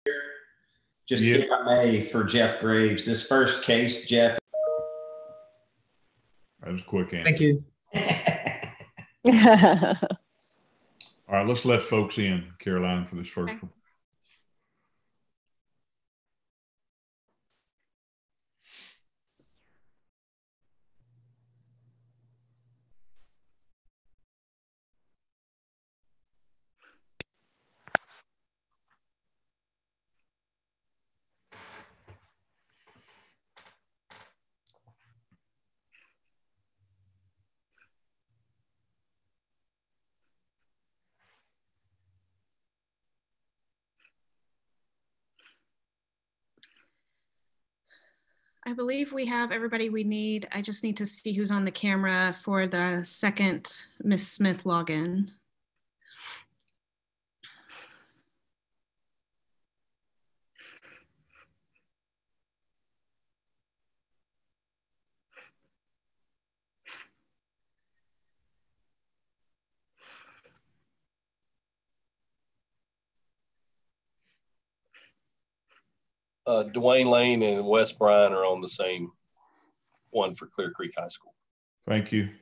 Just if I may, for Jeff Graves, this first case, Jeff. That was a quick answer. Thank you. All right, let's let folks in, Caroline, for this first one. I believe we have everybody we need. I just need to see who's on the camera for the second Miss Smith login. Dwayne Lane and Wes Bryan are on the same one for Clear Creek High School. Thank you.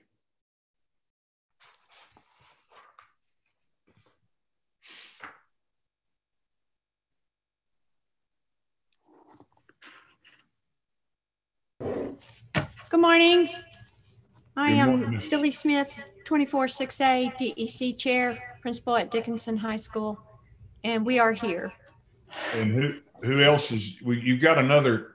Good morning. I am Billy Smith, 24-6A DEC Chair, Principal at Dickinson High School, and we are here. And who else is, you've got another.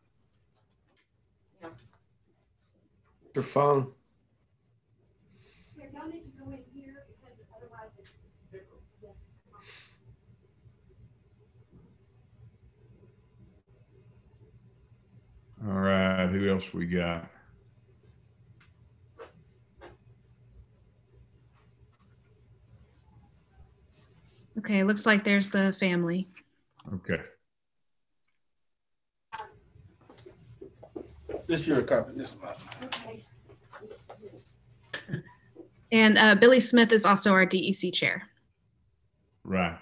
Your phone. Y'all need to go in here because otherwise it's, yes. All right, who else we got? Okay, looks like there's the family. Okay. This is your copy. This is mine. Okay. And Billy Smith is also our DEC chair. Right.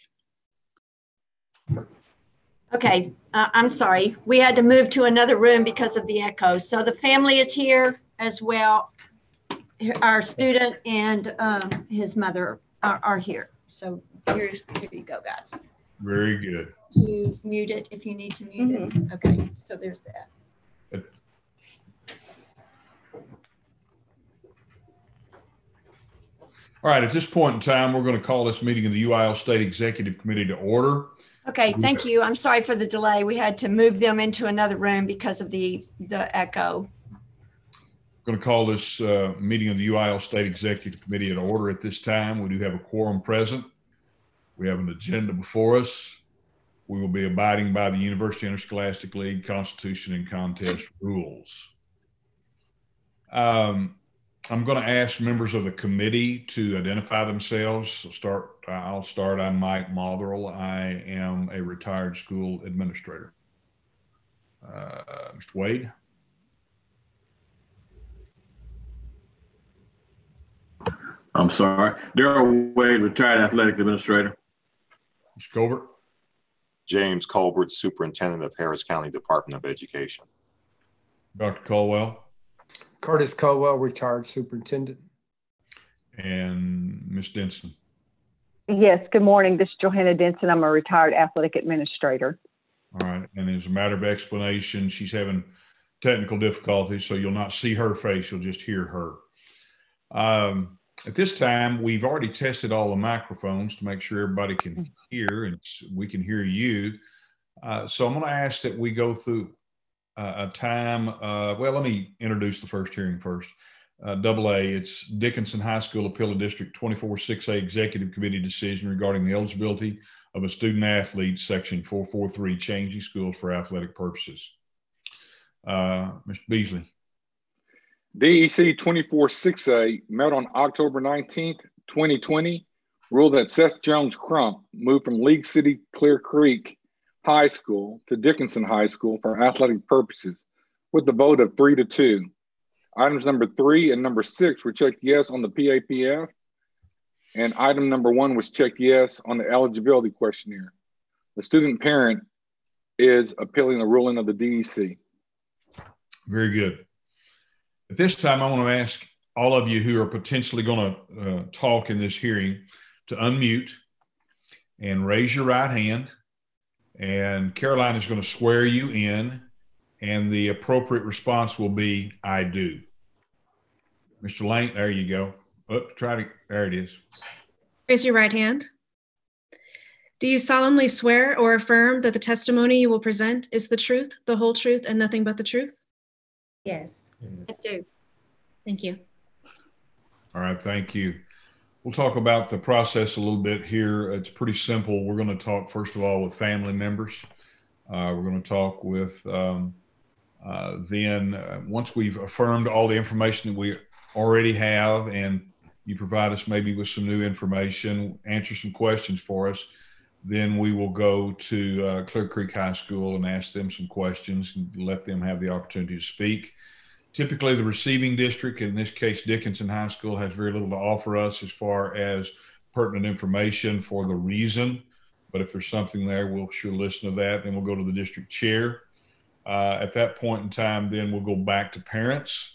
Okay, I'm sorry. We had to move to another room because of the echo. So the family is here as well. Our student and his mother are here. So here you go, guys. Very good. To mute it if you need to mute it. Okay, so there's that. All right, at this point in time, we're going to call this meeting of the UIL State Executive Committee to order. Okay, thank you. I'm sorry for the delay. We had to move them into another room because of the echo. Going to call this meeting of the UIL State Executive Committee to order at this time. We do have a quorum present. We have an agenda before us. We will be abiding by the University Interscholastic League Constitution and contest rules. I'm going to ask members of the committee to identify themselves. I'll start. I'm Mike Motherell. I am a retired school administrator. Mr. Wade. I'm sorry. Daryl Wade, retired athletic administrator. Mr. Colbert. James Colbert, Superintendent of Harris County Department of Education. Dr. Caldwell. Curtis Caldwell, retired superintendent. And Ms. Denson. Yes, good morning. This is Johanna Denson. I'm a retired athletic administrator. All right. And as a matter of explanation, she's having technical difficulties, so you'll not see her face. You'll just hear her. At this time, we've already tested all the microphones to make sure everybody can hear and we can hear you. So I'm going to ask that we go through a time. Well, let me introduce the first hearing first. AA, it's Dickinson High School Appellate District 24-6A Executive Committee decision regarding the eligibility of a student athlete, section 443, changing schools for athletic purposes. Mr. Beasley. DEC 24-6A met on October 19th, 2020, ruled that Seth Jones Crump moved from League City Clear Creek High School to Dickinson High School for athletic purposes with the vote of 3-2. Items number 3 and number 6 were checked yes on the PAPF, and item number 1 was checked yes on the eligibility questionnaire. The student parent is appealing the ruling of the DEC. Very good. At this time, I want to ask all of you who are potentially going to talk in this hearing to unmute and raise your right hand. And Caroline is going to swear you in, and the appropriate response will be, I do. Mr. Lane, there you go. There it is. Raise your right hand. Do you solemnly swear or affirm that the testimony you will present is the truth, the whole truth, and nothing but the truth? Yes. I do. Thank you. All right, thank you. We'll talk about the process a little bit here. It's pretty simple. We're going to talk, first of all, with family members. We're going to talk with once we've affirmed all the information that we already have, and you provide us maybe with some new information, answer some questions for us, then we will go to Clear Creek High School and ask them some questions and let them have the opportunity to speak. Typically, the receiving district, in this case, Dickinson High School, has very little to offer us as far as pertinent information for the reason. But if there's something there, we'll sure listen to that. Then we'll go to the district chair. At that point in time, then we'll go back to parent,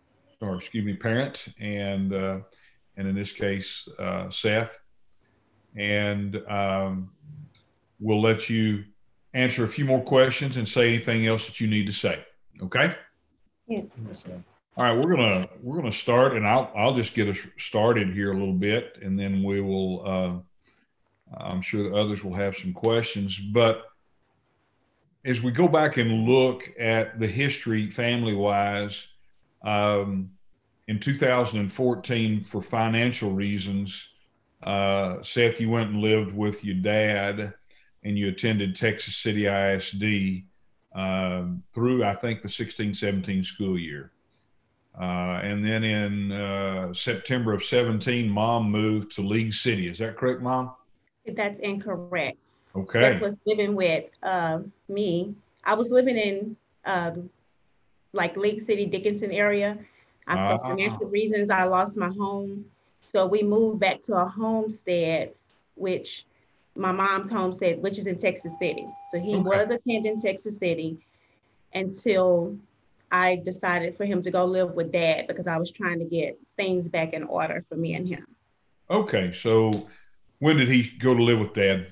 and in this case, Seth. And we'll let you answer a few more questions and say anything else that you need to say. Okay? Yeah. All right, we're gonna start, and I'll just get us started here a little bit, and then we will. I'm sure the others will have some questions, but as we go back and look at the history family-wise, in 2014, for financial reasons, Seth, you went and lived with your dad, and you attended Texas City ISD through, I think, the 16-17 school year. And then in September of 17, Mom moved to League City. Is that correct, Mom? That's incorrect. Okay. That was living with me. I was living in like League City, Dickinson area. For financial reasons, I lost my home. So we moved back to a homestead, which my mom's homestead, which is in Texas City. So he was attending Texas City until I decided for him to go live with Dad, because I was trying to get things back in order for me and him. Okay. So when did he go to live with Dad?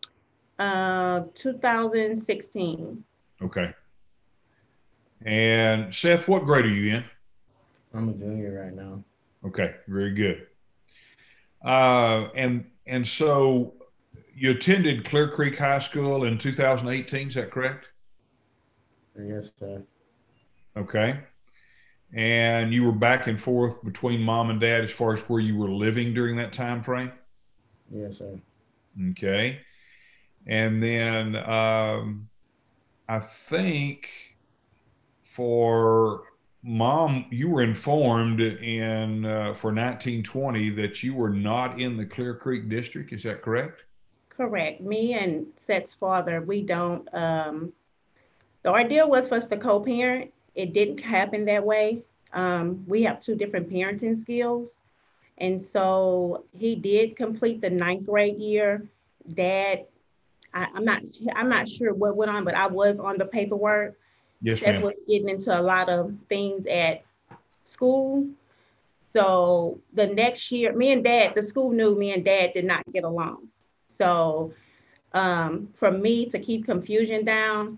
2016. Okay. And Seth, what grade are you in? I'm a junior right now. Okay, very good. And so you attended Clear Creek High School in 2018, is that correct? Yes, sir. Okay. And you were back and forth between Mom and Dad as far as where you were living during that time frame? Yes, sir. Okay. And then I think for Mom, you were informed for 1920 that you were not in the Clear Creek district. Is that correct? Correct. Me and Seth's father, we don't, the idea was for us to co-parent. It didn't happen that way. We have two different parenting skills. And so he did complete the 9th grade year. Dad, I'm not sure what went on, but I was on the paperwork. Yes, Seth ma'am. was getting into a lot of things at school. So the next year, me and Dad, the school knew me and Dad did not get along. So for me to keep confusion down,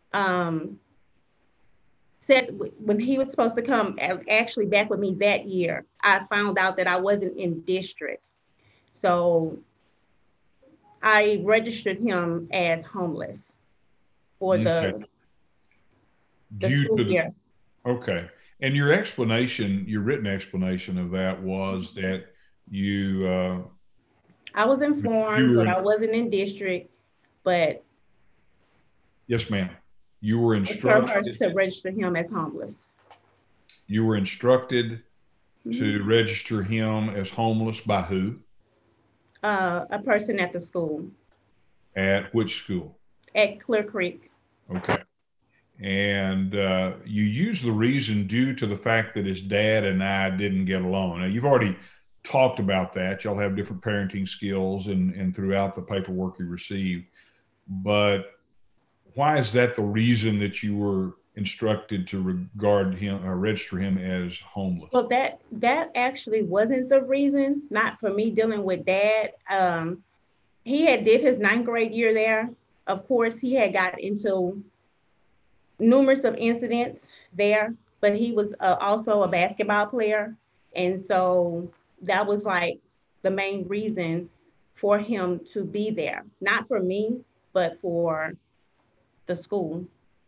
Seth, when he was supposed to come actually back with me that year, I found out that I wasn't in district. So I registered him as homeless for the school year. Okay. And your explanation, your written explanation of that was that you... I was informed that I wasn't in district, but... Yes, ma'am. You were instructed to register him as homeless. You were instructed to register him as homeless by who? A person at the school. At which school? At Clear Creek. Okay. And you use the reason due to the fact that his dad and I didn't get along. Now, you've already talked about that. Y'all have different parenting skills and throughout the paperwork you received. but why is that the reason that you were instructed to regard him or register him as homeless? Well, that actually wasn't the reason, not for me dealing with dad. He had did his 9th grade year there. Of course, he had got into numerous of incidents there, but he was also a basketball player. And so that was like the main reason for him to be there, not for me, but for the school.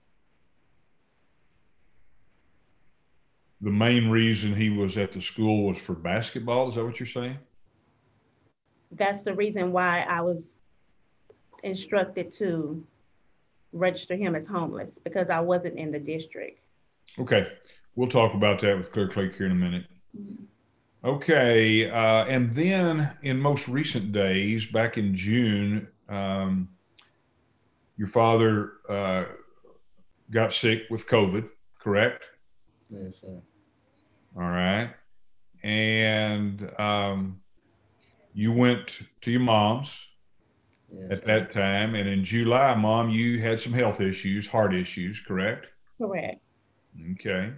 The main reason he was at the school was for basketball. Is that what you're saying? That's the reason why I was instructed to register him as homeless, because I wasn't in the district. Okay. We'll talk about that with Clear Creek here in a minute. Okay. And then in most recent days, back in June, your father got sick with COVID, correct? Yes, sir. All right. And you went to your mom's at that time. And in July, Mom, you had some health issues, heart issues, correct? Correct. Okay.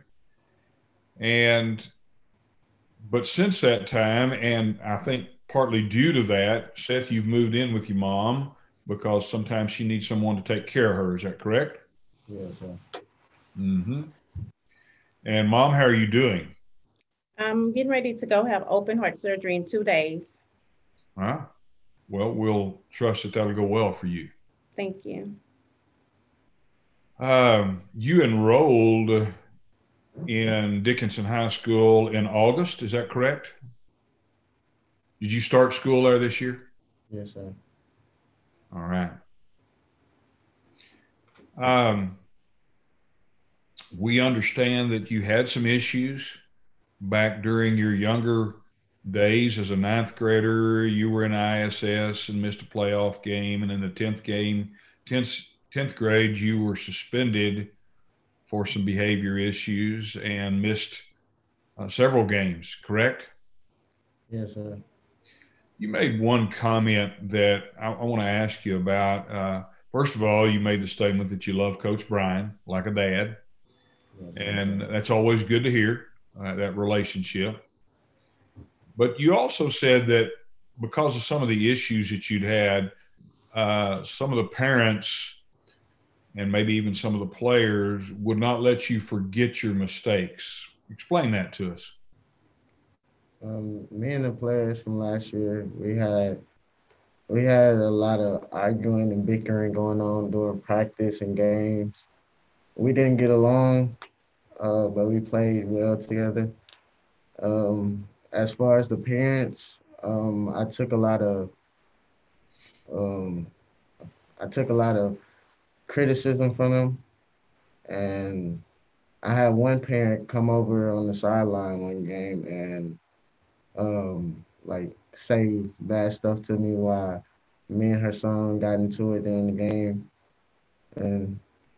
But since that time, and I think partly due to that, Seth, you've moved in with your mom because sometimes she needs someone to take care of her. Is that correct? Yes, sir. Mm-hmm. And Mom, how are you doing? I'm getting ready to go have open heart surgery in 2 days. All right. Well, we'll trust that that'll go well for you. Thank you. You enrolled in Dickinson High School in August, is that correct? Did you start school there this year? Yes, sir. All right. We understand that you had some issues back during your younger days as a 9th grader. You were in ISS and missed a playoff game. And in the 10th grade, you were suspended for some behavior issues and missed several games, correct? Yes, sir. You made one comment that I want to ask you about. First of all, you made the statement that you love Coach Brian like a dad. Yes, And sir. that's always good to hear, that relationship. But you also said that because of some of the issues that you'd had, some of the parents and maybe even some of the players would not let you forget your mistakes. Explain that to us. Me and the players from last year, we had a lot of arguing and bickering going on during practice and games. We didn't get along, but we played well together. As far as the parents, I took a lot of criticism from them, and I had one parent come over on the sideline one game and like say bad stuff to me while me and her son got into it during the game, and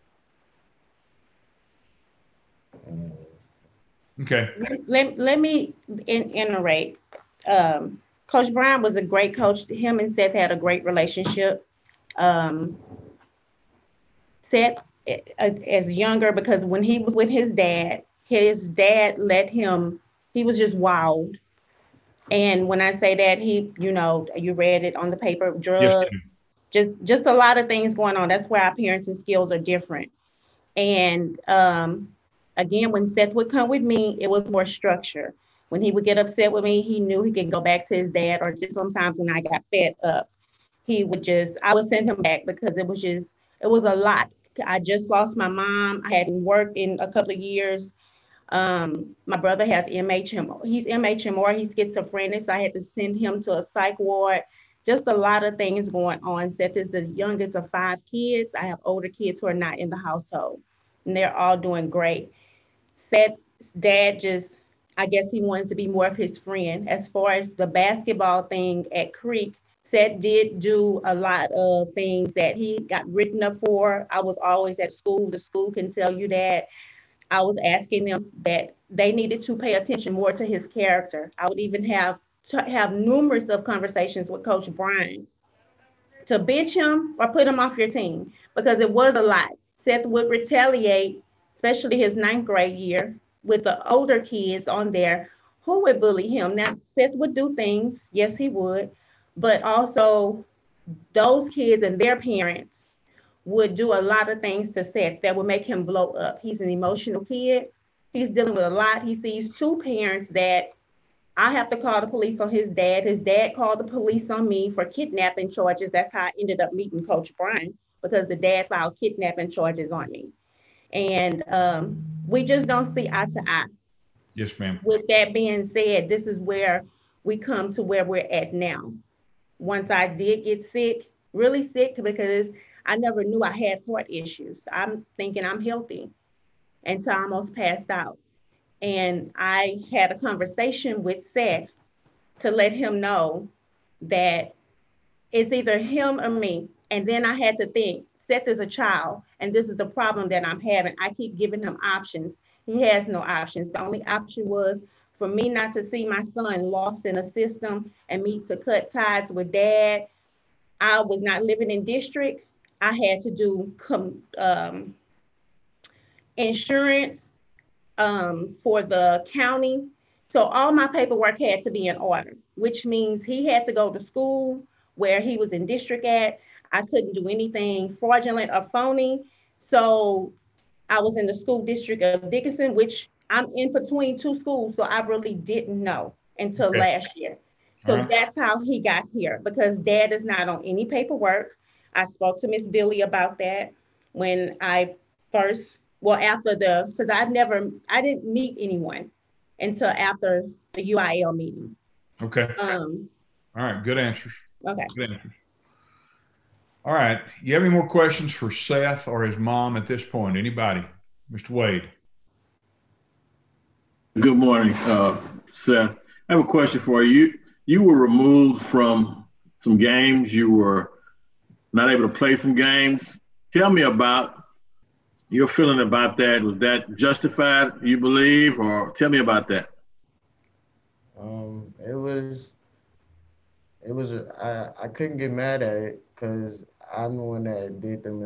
okay. Let me iterate. Coach Brian was a great coach. Him and Seth had a great relationship. Seth, as younger, because when he was with his dad let him, he was just wild. And when I say that, you read it on the paper, drugs, yes, just a lot of things going on. That's why our parenting skills are different. And again, when Seth would come with me, it was more structure. When he would get upset with me, he knew he could go back to his dad, or just sometimes when I got fed up, I would send him back because it was a lot. I just lost my mom. I hadn't worked in a couple of years. My brother has MHM. He's MHMR. He's schizophrenic. So I had to send him to a psych ward. Just a lot of things going on. Seth is the youngest of 5 kids. I have older kids who are not in the household, and they're all doing great. Seth's dad I guess he wanted to be more of his friend. As far as the basketball thing at Creek, Seth did do a lot of things that he got written up for. I was always at school. The school can tell you that. I was asking them that they needed to pay attention more to his character. I would even have numerous of conversations with Coach Brian to bench him or put him off your team, because it was a lot. Seth would retaliate, especially his 9th grade year, with the older kids on there who would bully him. Now, Seth would do things, yes, he would, but also those kids and their parents would do a lot of things to Seth that would make him blow up. He's an emotional kid. He's dealing with a lot. He sees 2 parents that I have to call the police on his dad. His dad called the police on me for kidnapping charges. That's how I ended up meeting Coach Brian, because the dad filed kidnapping charges on me. And we just don't see eye to eye. Yes, ma'am. With that being said, this is where we come to where we're at now. Once I did get sick, really sick, because I never knew I had heart issues. I'm thinking I'm healthy until I almost passed out. And I had a conversation with Seth to let him know that it's either him or me. And then I had to think, Seth is a child, and this is the problem that I'm having. I keep giving him options. He has no options. The only option was for me not to see my son lost in a system and me to cut ties with dad. I was not living in district. I had to do insurance for the county. So all my paperwork had to be in order, which means he had to go to school where he was in district at. I couldn't do anything fraudulent or phony. So I was in the school district of Dickinson, which I'm in between 2 schools. So I really didn't know until last year. So that's how he got here, because dad is not on any paperwork. I spoke to Miss Billy about that when I first, because I didn't meet anyone until after the UIL meeting. Okay. All right. Good answers. Okay. Good answers. All right. You have any more questions for Seth or his mom at this point? Anybody? Mr. Wade. Good morning, Seth. I have a question for you. You were removed from some games. You were not able to play some games. Tell me about your feeling about that. Was that justified, you believe, or tell me about that? I couldn't get mad at it because I'm the one that did the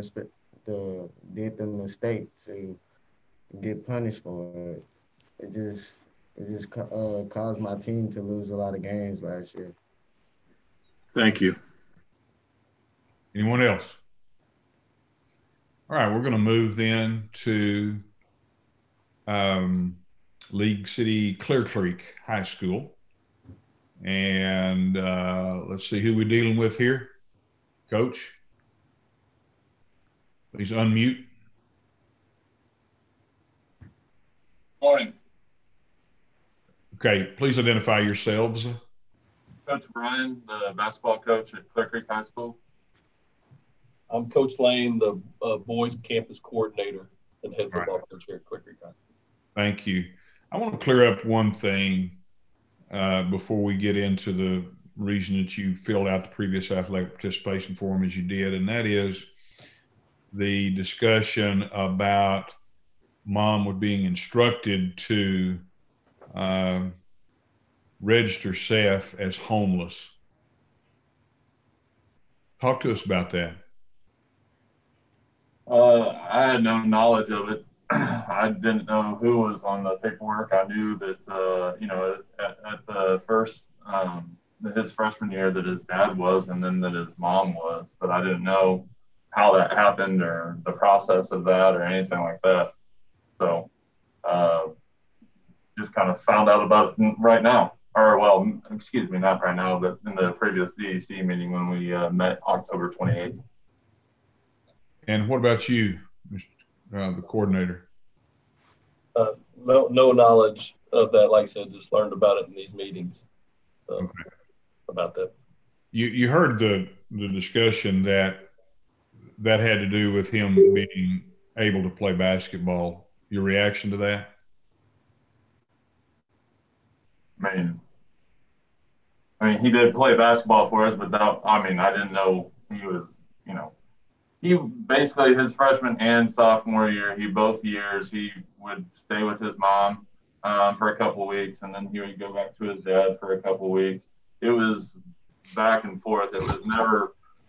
mistake to get punished for it. It just caused my team to lose a lot of games last year. Thank you. Anyone else? All right, we're going to move then to League City Clear Creek High School. And let's see who we're dealing with here. Coach, please unmute. Morning. Okay, please identify yourselves. Coach Brian, the basketball coach at Clear Creek High School. I'm Coach Lane, the boys campus coordinator and head football coach here at Clear Creek High School. Thank you. I want to clear up one thing before we get into the reason that you filled out the previous athletic participation form as you did, and that is the discussion about mom was being instructed to register Seth as homeless. Talk to us about that. I had no knowledge of it. I didn't know who was on the paperwork. I knew that, at the first, his freshman year that his dad was, and then that his mom was, but I didn't know how that happened or the process of that or anything like that. So, just kind of found out about it right now, or well, excuse me, not right now, but in the previous DEC meeting when we met October 28th. And what about you, the coordinator? No knowledge of that. Like I said, just learned about it in these meetings. About that. You heard the discussion that had to do with him being able to play basketball. Your reaction to that? I mean, he did play basketball for us, but I didn't know he was, he basically his freshman and sophomore year, both years, he would stay with his mom for a couple of weeks, and then he would go back to his dad for a couple of weeks. It was back and forth. It was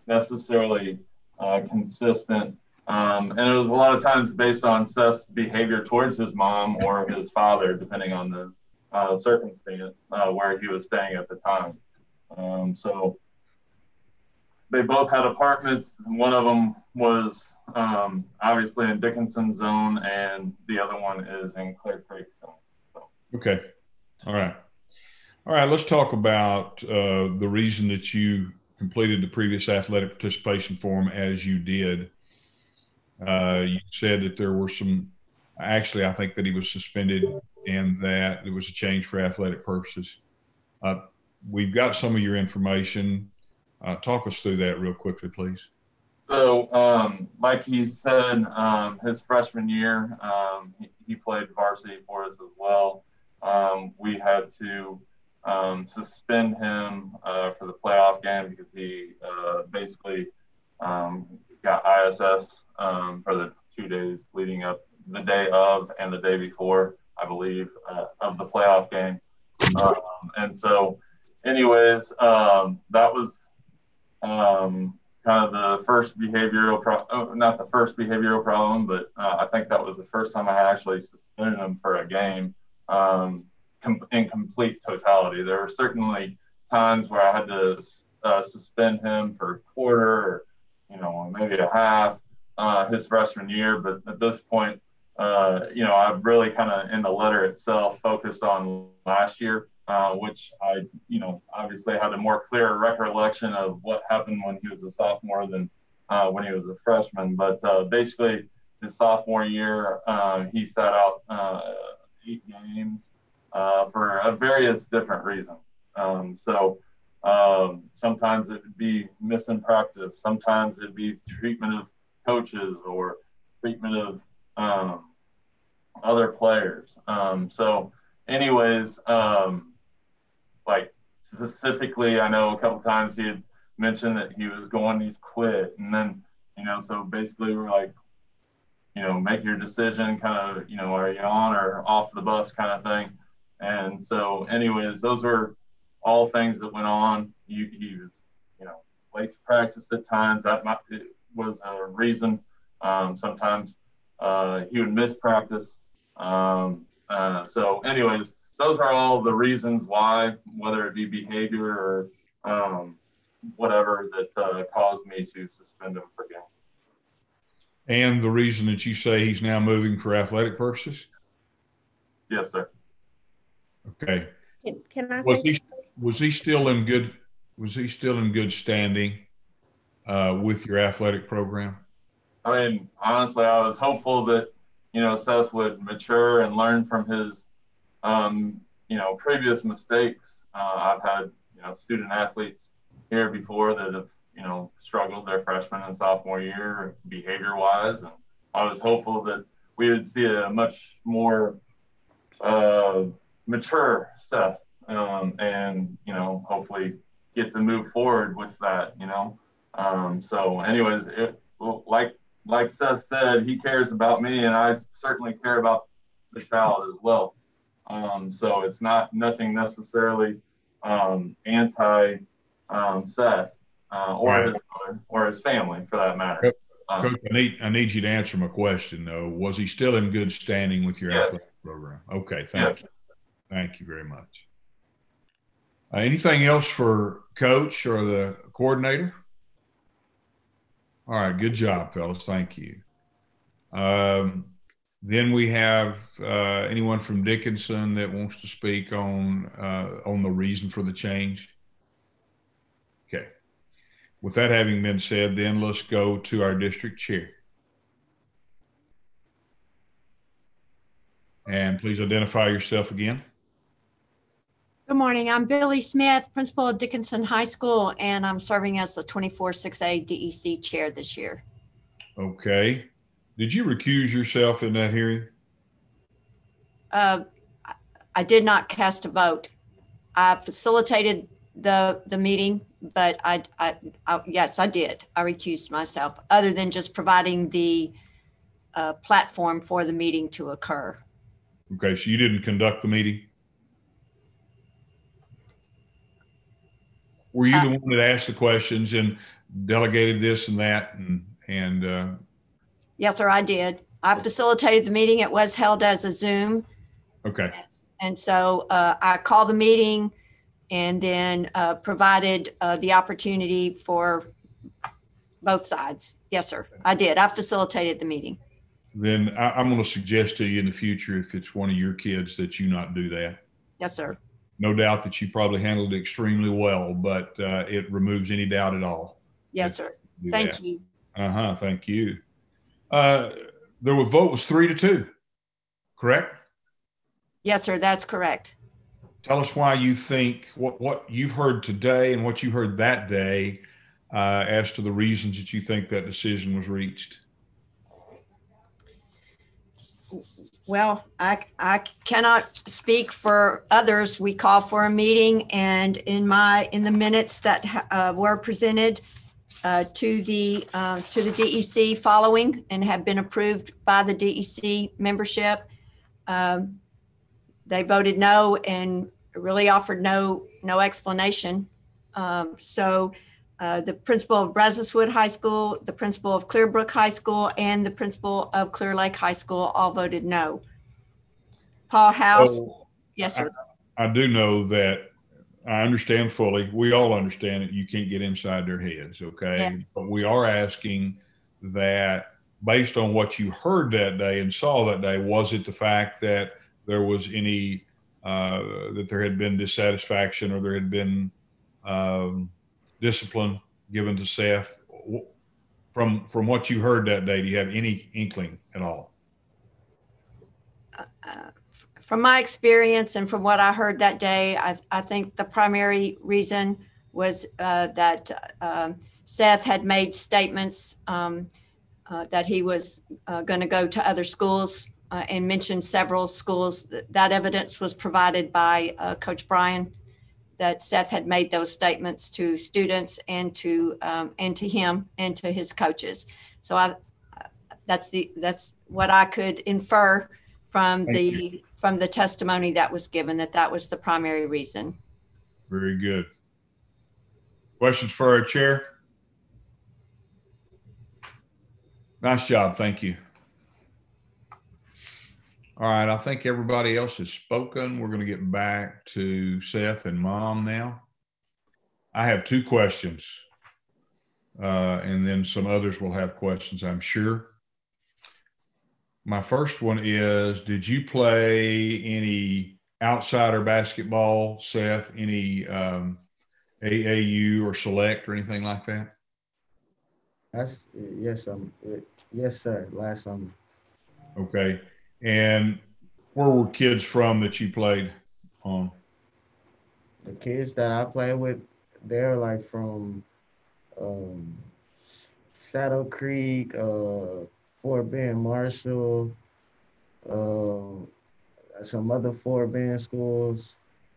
necessarily consistent. And it was a lot of times based on Seth's behavior towards his mom or his father, depending on the circumstance where he was staying at the time. So they both had apartments. One of them was obviously in Dickinson zone, and the other one is in Clear Creek zone. So. Okay. All right. All right. Let's talk about the reason that you completed the previous athletic participation form as you did. You said that there were some, actually, I think that he was suspended and that there was a change for athletic purposes. We've got some of your information. Talk us through that real quickly, please. So, like he said, his freshman year, he played varsity for us as well. We had to suspend him for the playoff game because he basically got ISS for the 2 days leading up, the day of and the day before, I believe, of the playoff game. And so, anyways, that was kind of the first behavioral not the first behavioral problem, but I think that was the first time I actually suspended him for a game in complete totality. There were certainly times where I had to suspend him for a quarter or, maybe a half his freshman year. But at this point, I've really kind of in the letter itself focused on last year, which I, obviously had a more clear recollection of what happened when he was a sophomore than when he was a freshman. But basically, his sophomore year, he sat out 8 games for various different reasons. Sometimes it would be missing practice. Sometimes it'd be treatment of coaches or treatment of other players. Like specifically, I know a couple times he had mentioned that he was going, he's quit. And then, so basically we're like, make your decision, kind of, are you on or off the bus kind of thing. And so anyways, those were all things that went on. He was, late to practice at times. That was a reason. Sometimes he would miss practice. So anyways, those are all the reasons why, whether it be behavior or whatever, that caused me to suspend him for game. And the reason that you say he's now moving for athletic purposes? Yes, sir. Okay. Can I was he still in good standing with your athletic program? I mean, honestly, I was hopeful that, Seth would mature and learn from his, previous mistakes. I've had, student athletes here before that have, struggled their freshman and sophomore year behavior-wise. And I was hopeful that we would see a much more mature Seth and, hopefully get to move forward with that, So anyways, like Seth said, he cares about me, and I certainly care about the child as well. So it's nothing necessarily anti Seth or his mother or his family for that matter. Coach, I need you to answer my question though. Was he still in good standing with your athletic program? Okay, thank you. Thank you very much. Anything else for Coach or the coordinator? All right, good job, fellas. Thank you. Then we have anyone from Dickinson that wants to speak on the reason for the change? Okay. With that having been said, then let's go to our district chair. And please identify yourself again. Good morning. I'm Billy Smith, principal of Dickinson High School, and I'm serving as the 24-6A DEC chair this year. Okay. Did you recuse yourself in that hearing? I did not cast a vote. I facilitated the meeting, but yes, I did. I recused myself, other than just providing the platform for the meeting to occur. Okay, so you didn't conduct the meeting? Were you the one that asked the questions? And delegated this and that, and Yes, sir, I did. I facilitated the meeting. It was held as a Zoom. okay. And so I called the meeting and then provided the opportunity for both sides. Yes, sir, I did. I facilitated the meeting. Then I'm going to suggest to you in the future, if it's one of your kids, that you not do that. Yes, sir. No doubt that you probably handled it extremely well, but it removes any doubt at all. Yes, sir. Thank you. Thank you. The vote was 3-2, correct? Yes, sir. That's correct. Tell us why you think what you've heard today and what you heard that day as to the reasons that you think that decision was reached. Well, I cannot speak for others. We call for a meeting, and in the minutes that were presented to the DEC following and have been approved by the DEC membership, they voted no and really offered no explanation. So the principal of Brazoswood High School, the principal of Clearbrook High School, and the principal of Clear Lake High School all voted no. Paul House. So yes, sir. I do know that I understand fully. We all understand that you can't get inside their heads, okay? Yeah. But we are asking that based on what you heard that day and saw that day, was it the fact that there was any, that there had been dissatisfaction or there had been discipline given to Seth? From what you heard that day, do you have any inkling at all? From my experience and from what I heard that day, I think the primary reason was that Seth had made statements that he was going to go to other schools and mentioned several schools. That evidence was provided by Coach Bryan, that Seth had made those statements to students and to him and to his coaches. So that's what I could infer from the testimony that was given, that was the primary reason. Very good. Questions for our chair? Nice job. Thank you. All right. I think everybody else has spoken. We're going to get back to Seth and Mom now. I have two questions, and then some others will have questions, I'm sure. My first one is, did you play any outsider basketball, Seth? Any AAU or select or anything like that? Yes, sir. Last summer. Okay. And where were kids from that you played on? The kids that I play with, they're like from Shadow Creek, Fort Bend Marshall, some other Fort Bend schools.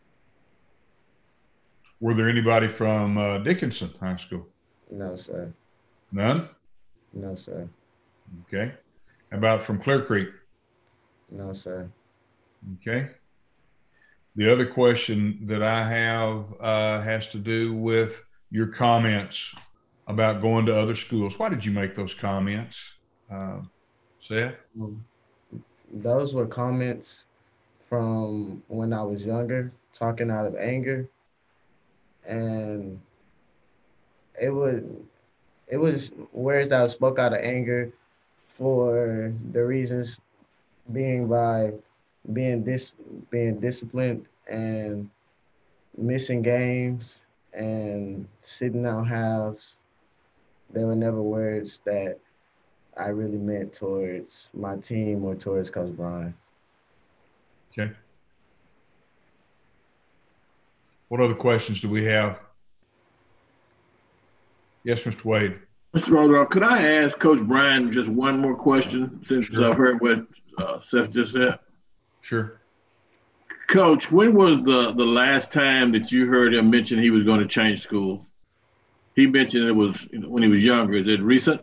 Were there anybody from Dickinson High School? No, sir. None? No, sir. Okay. How about from Clear Creek? No, sir. Okay. The other question that I have has to do with your comments about going to other schools. Why did you make those comments, Seth? Those were comments from when I was younger, talking out of anger. And it was words that I spoke out of anger for the reasons being disciplined and missing games and sitting out halves. They were never words that I really meant towards my team or towards Coach Bryan. Okay. What other questions do we have? Yes, Mr. Wade. Mr. Rotherall, could I ask Coach Bryan just one more question since I've heard what Seth just said? Sure. Coach, when was the last time that you heard him mention he was going to change schools? He mentioned it was when he was younger. Is it recent?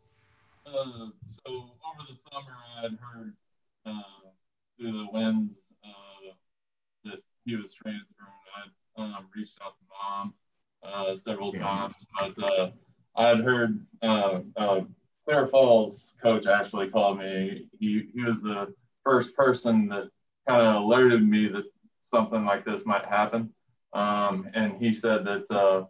So over the summer, I had heard through the winds that he was transferring. I reached out to Mom several times, but I had heard Clear Falls coach actually called me. He was the first person that kind of alerted me that something like this might happen. And he said that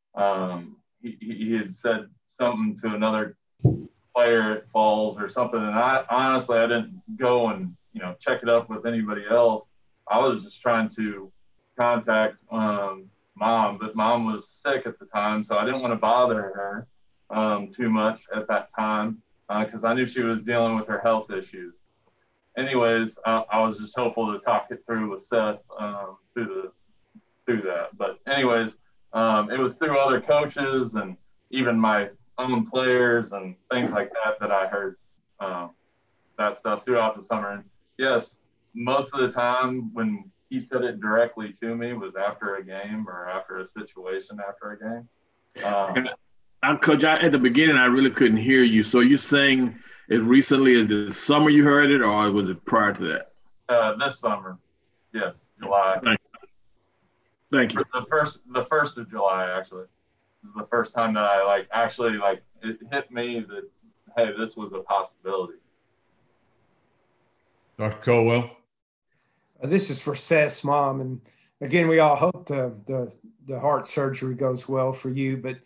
he had said something to another player at Falls or something. And I didn't go and, check it up with anybody else. I was just trying to contact Mom, but Mom was sick at the time, so I didn't want to bother her too much at that time because I knew she was dealing with her health issues. Anyways, I was just hopeful to talk it through with Seth through that. But anyways, it was through other coaches and even my own players and things like that I heard that stuff throughout the summer. And yes, most of the time when he said it directly to me was after a game or after a situation after a game. Coach, at the beginning, I really couldn't hear you. So you're saying as recently as the summer you heard it, or was it prior to that? This summer, yes, July. Thank you. The first of July, actually, this is the first time that I it hit me that, hey, this was a possibility. Dr. Colwell. This is for Seth's mom, and again, we all hope the heart surgery goes well for you. But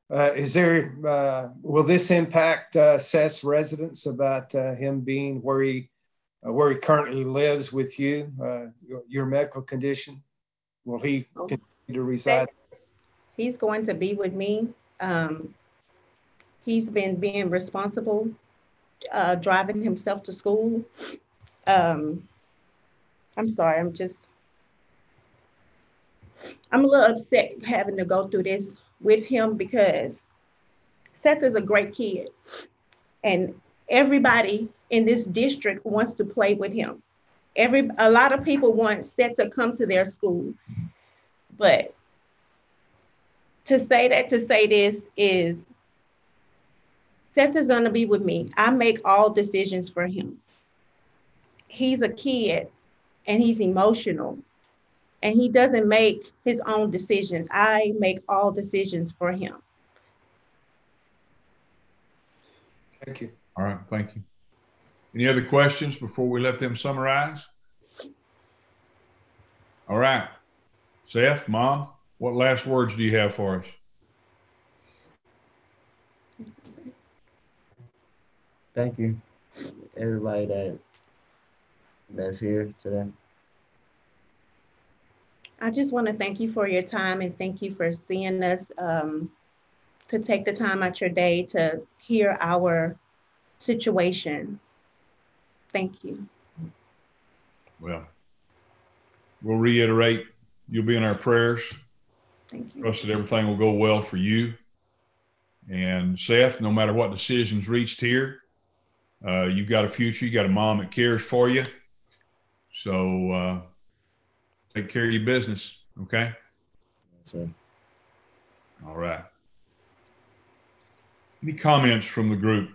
will this impact Seth's residence about him being where he currently lives with you? Your medical condition? Will he continue to reside? He's going to be with me. He's been being responsible, driving himself to school. I'm sorry, I'm a little upset having to go through this with him because Seth is a great kid and everybody in this district wants to play with him. A lot of people want Seth to come to their school, but to say this is Seth is going to be with me. I make all decisions for him. He's a kid and he's emotional and he doesn't make his own decisions. I make all decisions for him. Thank you. All right, thank you. Any other questions before we let them summarize? All right. Seth, Mom, what last words do you have for us? Thank you, everybody that's here today. I just want to thank you for your time and thank you for seeing us, to take the time out your day to hear our situation. Thank you. Well, we'll reiterate, you'll be in our prayers. Thank you. Trust that everything will go well for you. And Seth, no matter what decisions reached here, you've got a future. You got a mom that cares for you. So take care of your business, okay? That's right. All right. Any comments from the group?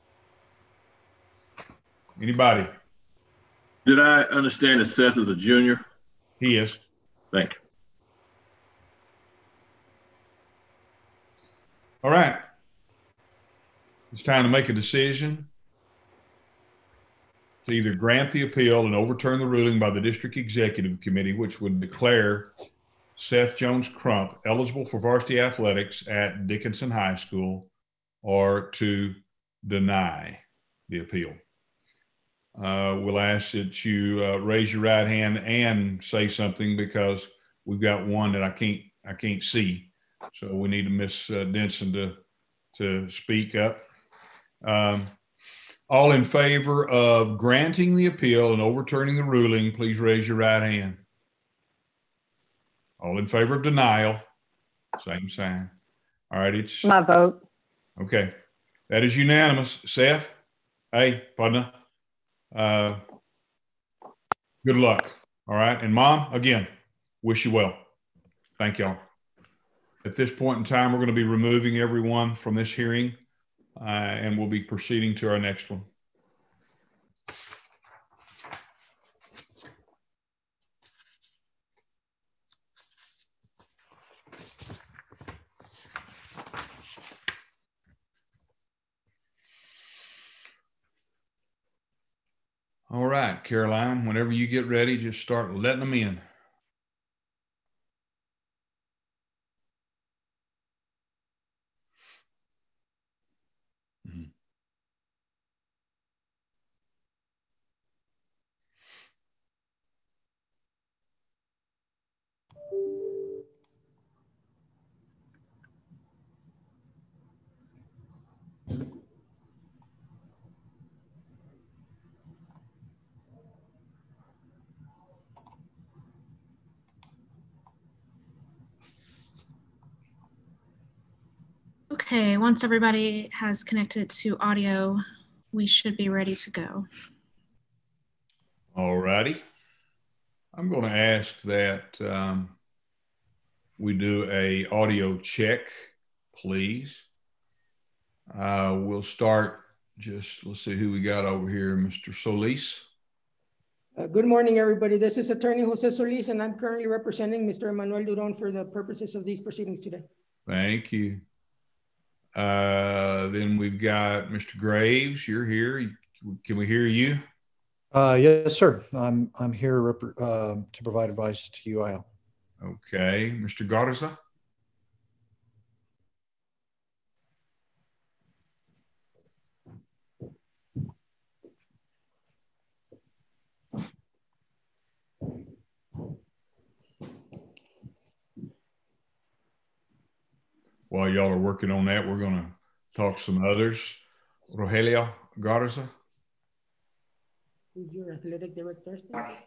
Anybody? Did I understand that Seth is a junior? He is. Thank you. All right. It's time to make a decision to either grant the appeal and overturn the ruling by the District Executive Committee, which would declare Seth Jones Crump eligible for varsity athletics at Dickinson High School, or to deny the appeal. We'll ask that you raise your right hand and say something because we've got one that I can't see. So we need Miss Denson to speak up. All in favor of granting the appeal and overturning the ruling, please raise your right hand. All in favor of denial, same sign. All right, it's my vote. Okay, that is unanimous. Seth, hey, partner, good luck. All right, and Mom, again, wish you well. Thank y'all. At this point in time, we're going to be removing everyone from this hearing, and we'll be proceeding to our next one. All right, Caroline, whenever you get ready, just start letting them in. Okay, once everybody has connected to audio, we should be ready to go. All righty. I'm going to ask that we do a audio check, please. We'll start let's see who we got over here. Mr. Solis. Good morning, everybody. This is Attorney Jose Solis, and I'm currently representing Mr. Manuel Duron for the purposes of these proceedings today. Thank you. Then we've got Mr. Graves. You're here. Can we hear you? Yes, sir. I'm here to provide advice to UIL. Okay. Mr. Garza? While y'all are working on that, we're going to talk to some others. Rogelio Garza? Who's your athletic director?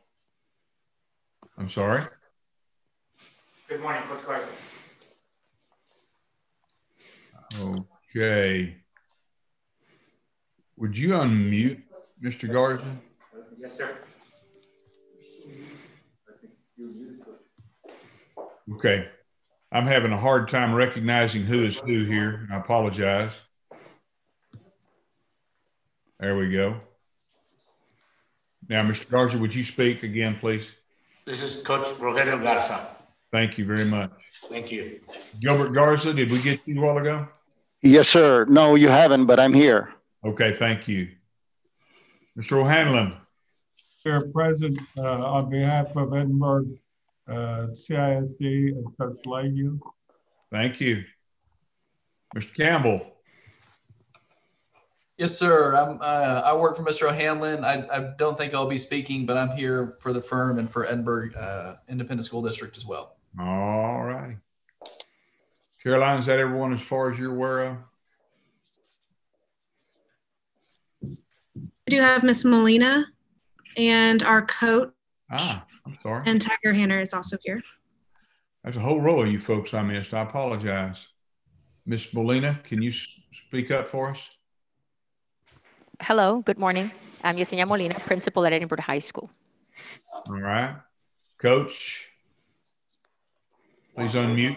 I'm sorry? Good morning, Coach Garza. Okay. Would you unmute Mr. Garza? Yes, sir. Okay. I'm having a hard time recognizing who is who here. I apologize. There we go. Now, Mr. Garza, would you speak again, please? This is Coach Rogelio Garza. Thank you very much. Thank you. Gilbert Garza, did we get you a while ago? Yes, sir. No, you haven't, but I'm here. Okay, thank you. Mr. O'Hanlon. Sir, President, on behalf of Edinburgh CISD and such like you. Thank you. Mr. Campbell. Yes, sir. I work for Mr. O'Hanlon. I don't think I'll be speaking, but I'm here for the firm and for Edinburgh Independent School District as well. All righty. Caroline, is that everyone as far as you're aware of? We do have Miss Molina and our coach. I'm sorry. And Tiger Hanner is also here. There's a whole row of you folks I missed. I apologize. Miss Molina, can you speak up for us? Hello, good morning. I'm Yesenia Molina, principal at Edinburgh High School. All right. Coach, please unmute.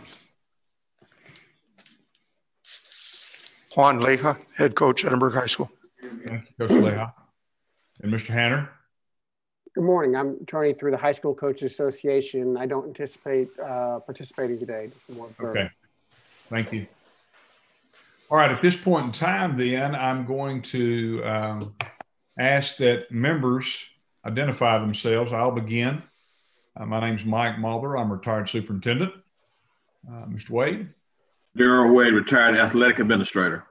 Juan Leja, head coach, Edinburgh High School. Thank you, Coach Leja. And Mr. Hanner? Good morning. I'm attorney through the High School Coaches Association. I don't anticipate participating today. Okay. Thank you. All right. At this point in time, then, I'm going to ask that members identify themselves. I'll begin. My name's Mike Mather. I'm retired superintendent. Mr. Wade? Darrell Wade, retired athletic administrator.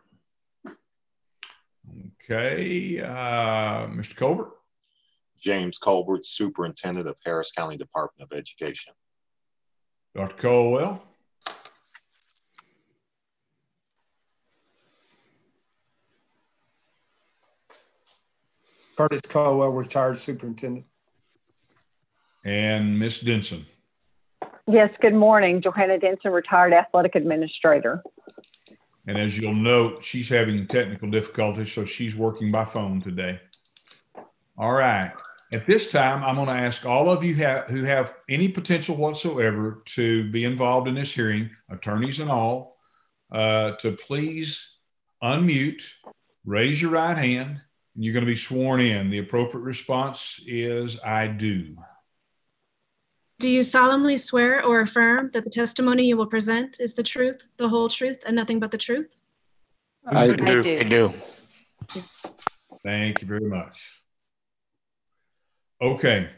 Okay. Mr. Colbert? James Colbert, superintendent of Harris County Department of Education. Dr. Colwell? Curtis Colwell, retired superintendent. And Miss Denson. Yes, good morning. Johanna Denson, retired athletic administrator. And as you'll note, she's having technical difficulties, so she's working by phone today. All right. At this time, I'm going to ask all of you who have any potential whatsoever to be involved in this hearing, attorneys and all, to please unmute, raise your right hand, and you're going to be sworn in. The appropriate response is, I do. Do you solemnly swear or affirm that the testimony you will present is the truth, the whole truth, and nothing but the truth? I do. Thank you very much. Okay.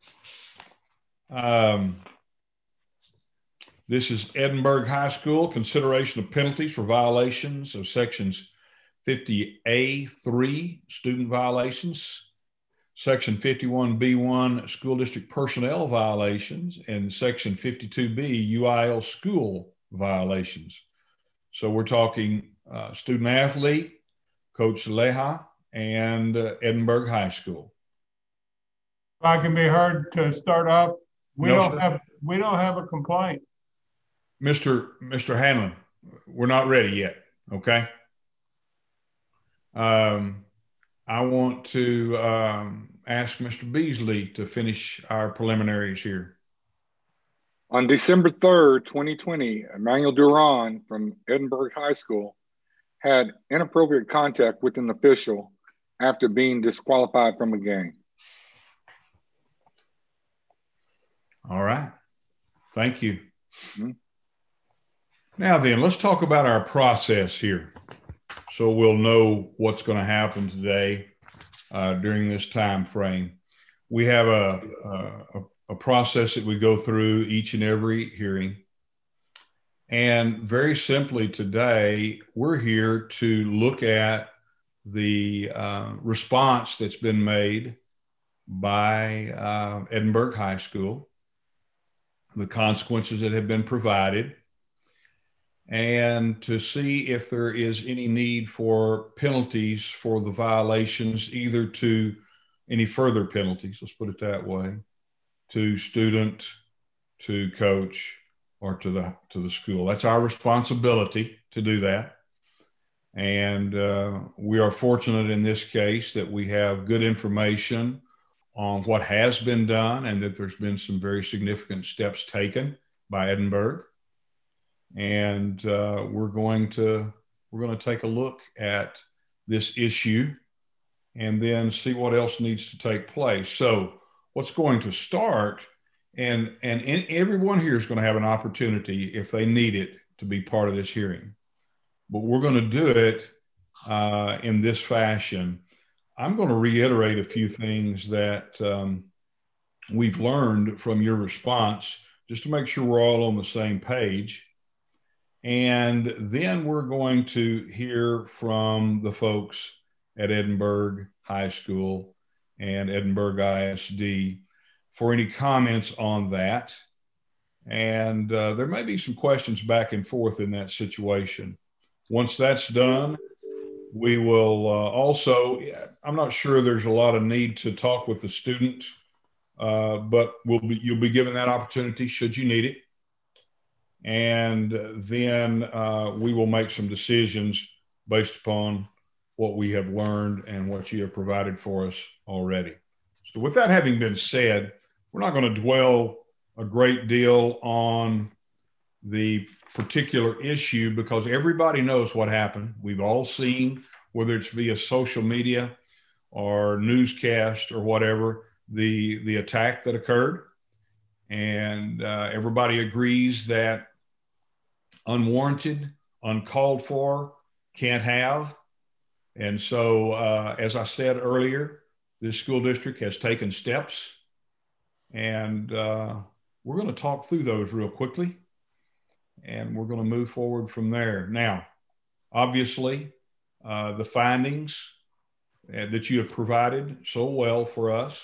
This is Edinburg High School, consideration of penalties for violations of sections 50A3, student violations, section 51B1, school district personnel violations, and section 52B, UIL school violations. So we're talking student athlete, Coach Leha, and Edinburg High School. If I can be heard to start off, we No, don't sir. have a complaint. Mr. Hanlon, we're not ready yet, okay? I want to ask Mr. Beasley to finish our preliminaries here. On December 3rd, 2020, Emmanuel Duran from Edinburg High School had inappropriate contact with an official after being disqualified from a game. All right. Thank you. Mm-hmm. Now then, let's talk about our process here. So we'll know what's going to happen today during this time frame. We have a process that we go through each and every hearing. And very simply today, we're here to look at the response that's been made by Edinburg High School, the consequences that have been provided, and to see if there is any need for penalties for the violations, either to any further penalties, let's put it that way, to student, to coach, or to the school. That's our responsibility to do that. And we are fortunate in this case that we have good information on what has been done and that there's been some very significant steps taken by Edinburg. And we're going to take a look at this issue and then see what else needs to take place. So what's going to start, and everyone here is going to have an opportunity, if they need it, to be part of this hearing. But we're going to do it in this fashion. I'm going to reiterate a few things that we've learned from your response, just to make sure we're all on the same page. And then we're going to hear from the folks at Edinburg High School and Edinburg ISD for any comments on that. And there may be some questions back and forth in that situation. Once that's done, we will also, I'm not sure there's a lot of need to talk with the student, but you'll be given that opportunity should you need it. And then we will make some decisions based upon what we have learned and what you have provided for us already. So with that having been said, we're not going to dwell a great deal on the particular issue because everybody knows what happened. We've all seen, whether it's via social media or newscast or whatever, the attack that occurred. And everybody agrees that unwarranted, uncalled for, can't have. And so, as I said earlier, this school district has taken steps, and we're going to talk through those real quickly, and we're going to move forward from there. Now, obviously, the findings that you have provided so well for us,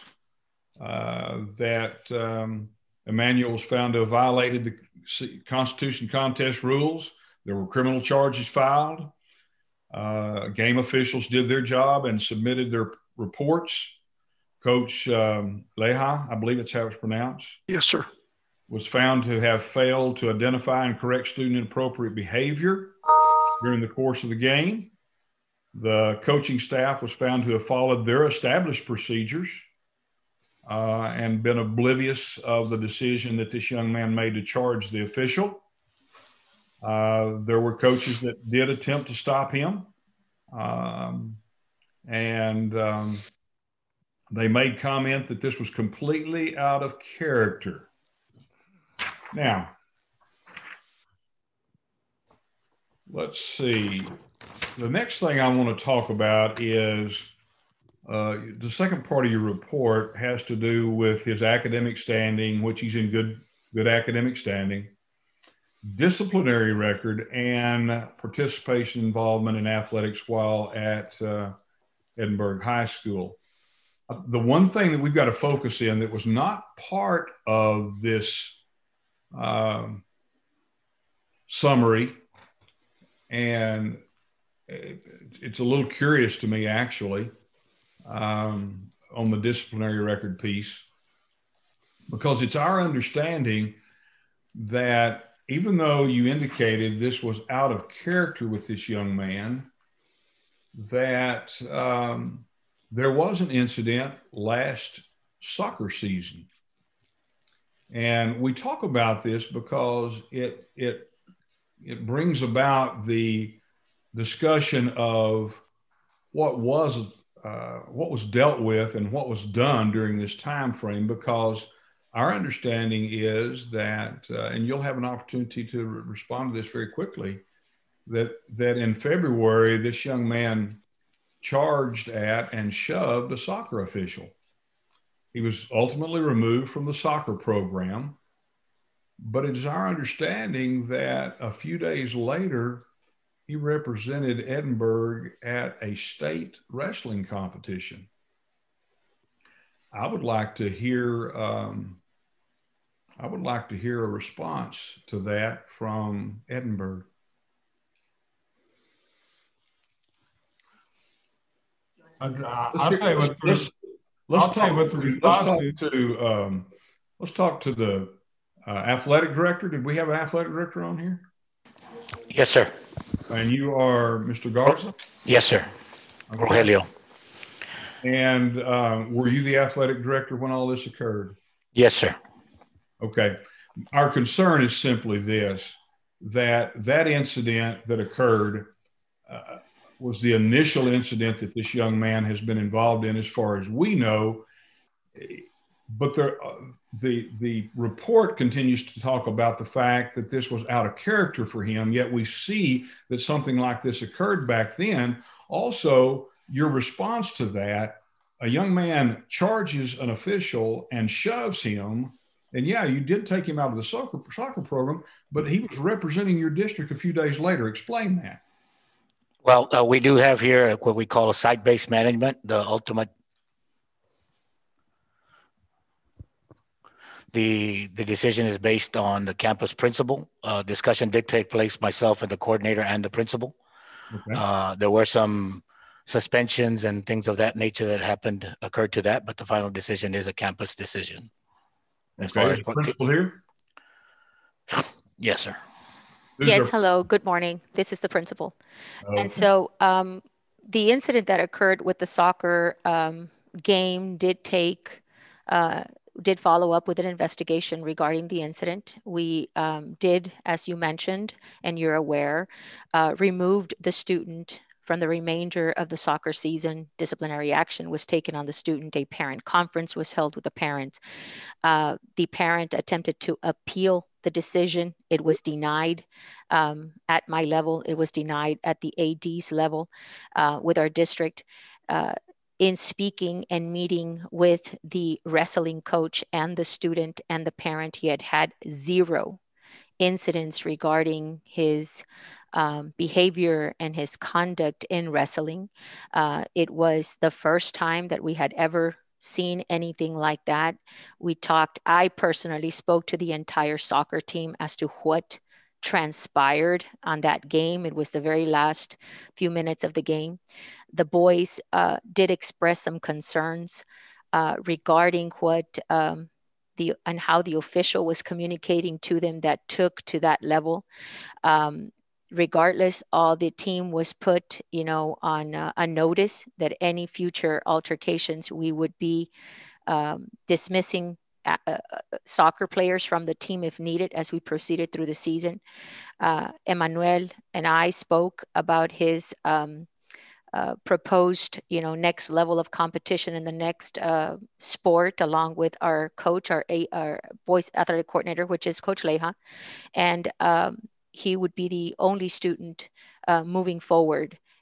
that Emmanuel was found to have violated the Constitution contest rules. There were criminal charges filed. Game officials did their job and submitted their reports. Coach Leha, I believe it's how it's pronounced. Yes, sir. Was found to have failed to identify and correct student inappropriate behavior during the course of the game. The coaching staff was found to have followed their established procedures and been oblivious of the decision that this young man made to charge the official. There were coaches that did attempt to stop him, and they made comment that this was completely out of character. Now, let's see. The next thing I want to talk about is The second part of your report has to do with his academic standing, which he's in good academic standing, disciplinary record, and participation involvement in athletics while at Edinburgh High School. The one thing that we've got to focus in that was not part of this summary, and it's a little curious to me actually, on the disciplinary record piece, because it's our understanding that even though you indicated this was out of character with this young man, that there was an incident last soccer season. And we talk about this because it brings about the discussion of what was dealt with and what was done during this time frame, because our understanding is that, and you'll have an opportunity to respond to this very quickly, that in February, this young man charged at and shoved a soccer official. He was ultimately removed from the soccer program, but it is our understanding that a few days later, he represented Edinburgh at a state wrestling competition. I would like to hear a response to that from Edinburgh. Let's talk to the athletic director. Did we have an athletic director on here? Yes, sir. And you are Mr. Garza? Yes, sir. Okay. Rogelio. And were you the athletic director when all this occurred? Yes, sir. Okay. Our concern is simply this, that incident that occurred was the initial incident that this young man has been involved in as far as we know. But the report continues to talk about the fact that this was out of character for him, yet we see that something like this occurred back then. Also, your response to that, a young man charges an official and shoves him, and yeah, you did take him out of the soccer program, but he was representing your district a few days later. Explain that. Well, we do have here what we call a site-based management, the decision is based on the campus principal. Discussion did take place, myself and the coordinator and the principal. Okay. There were some suspensions and things of that nature that occurred to that, but the final decision is a campus decision. As far as principal here? Yes, sir. Yes, hello, good morning. This is the principal. Okay. And so the incident that occurred with the soccer game did follow up with an investigation regarding the incident. We did, as you mentioned, and you're aware, removed the student from the remainder of the soccer season. Disciplinary action was taken on the student. A parent conference was held with the parent. The parent attempted to appeal the decision. It was denied at my level. It was denied at the AD's level with our district. In speaking and meeting with the wrestling coach and the student and the parent, he had zero incidents regarding his behavior and his conduct in wrestling. It was the first time that we had ever seen anything like that. I personally spoke to the entire soccer team as to what transpired on that game. It was the very last few minutes of the game. The boys did express some concerns regarding what and how the official was communicating to them that took to that level. Regardless, all the team was put, on a notice that any future altercations, we would be dismissing soccer players from the team if needed as we proceeded through the season. Emmanuel and I spoke about his proposed, next level of competition in the next sport, along with our coach, our boys athletic coordinator, which is Coach Leija. And he would be the only student moving forward.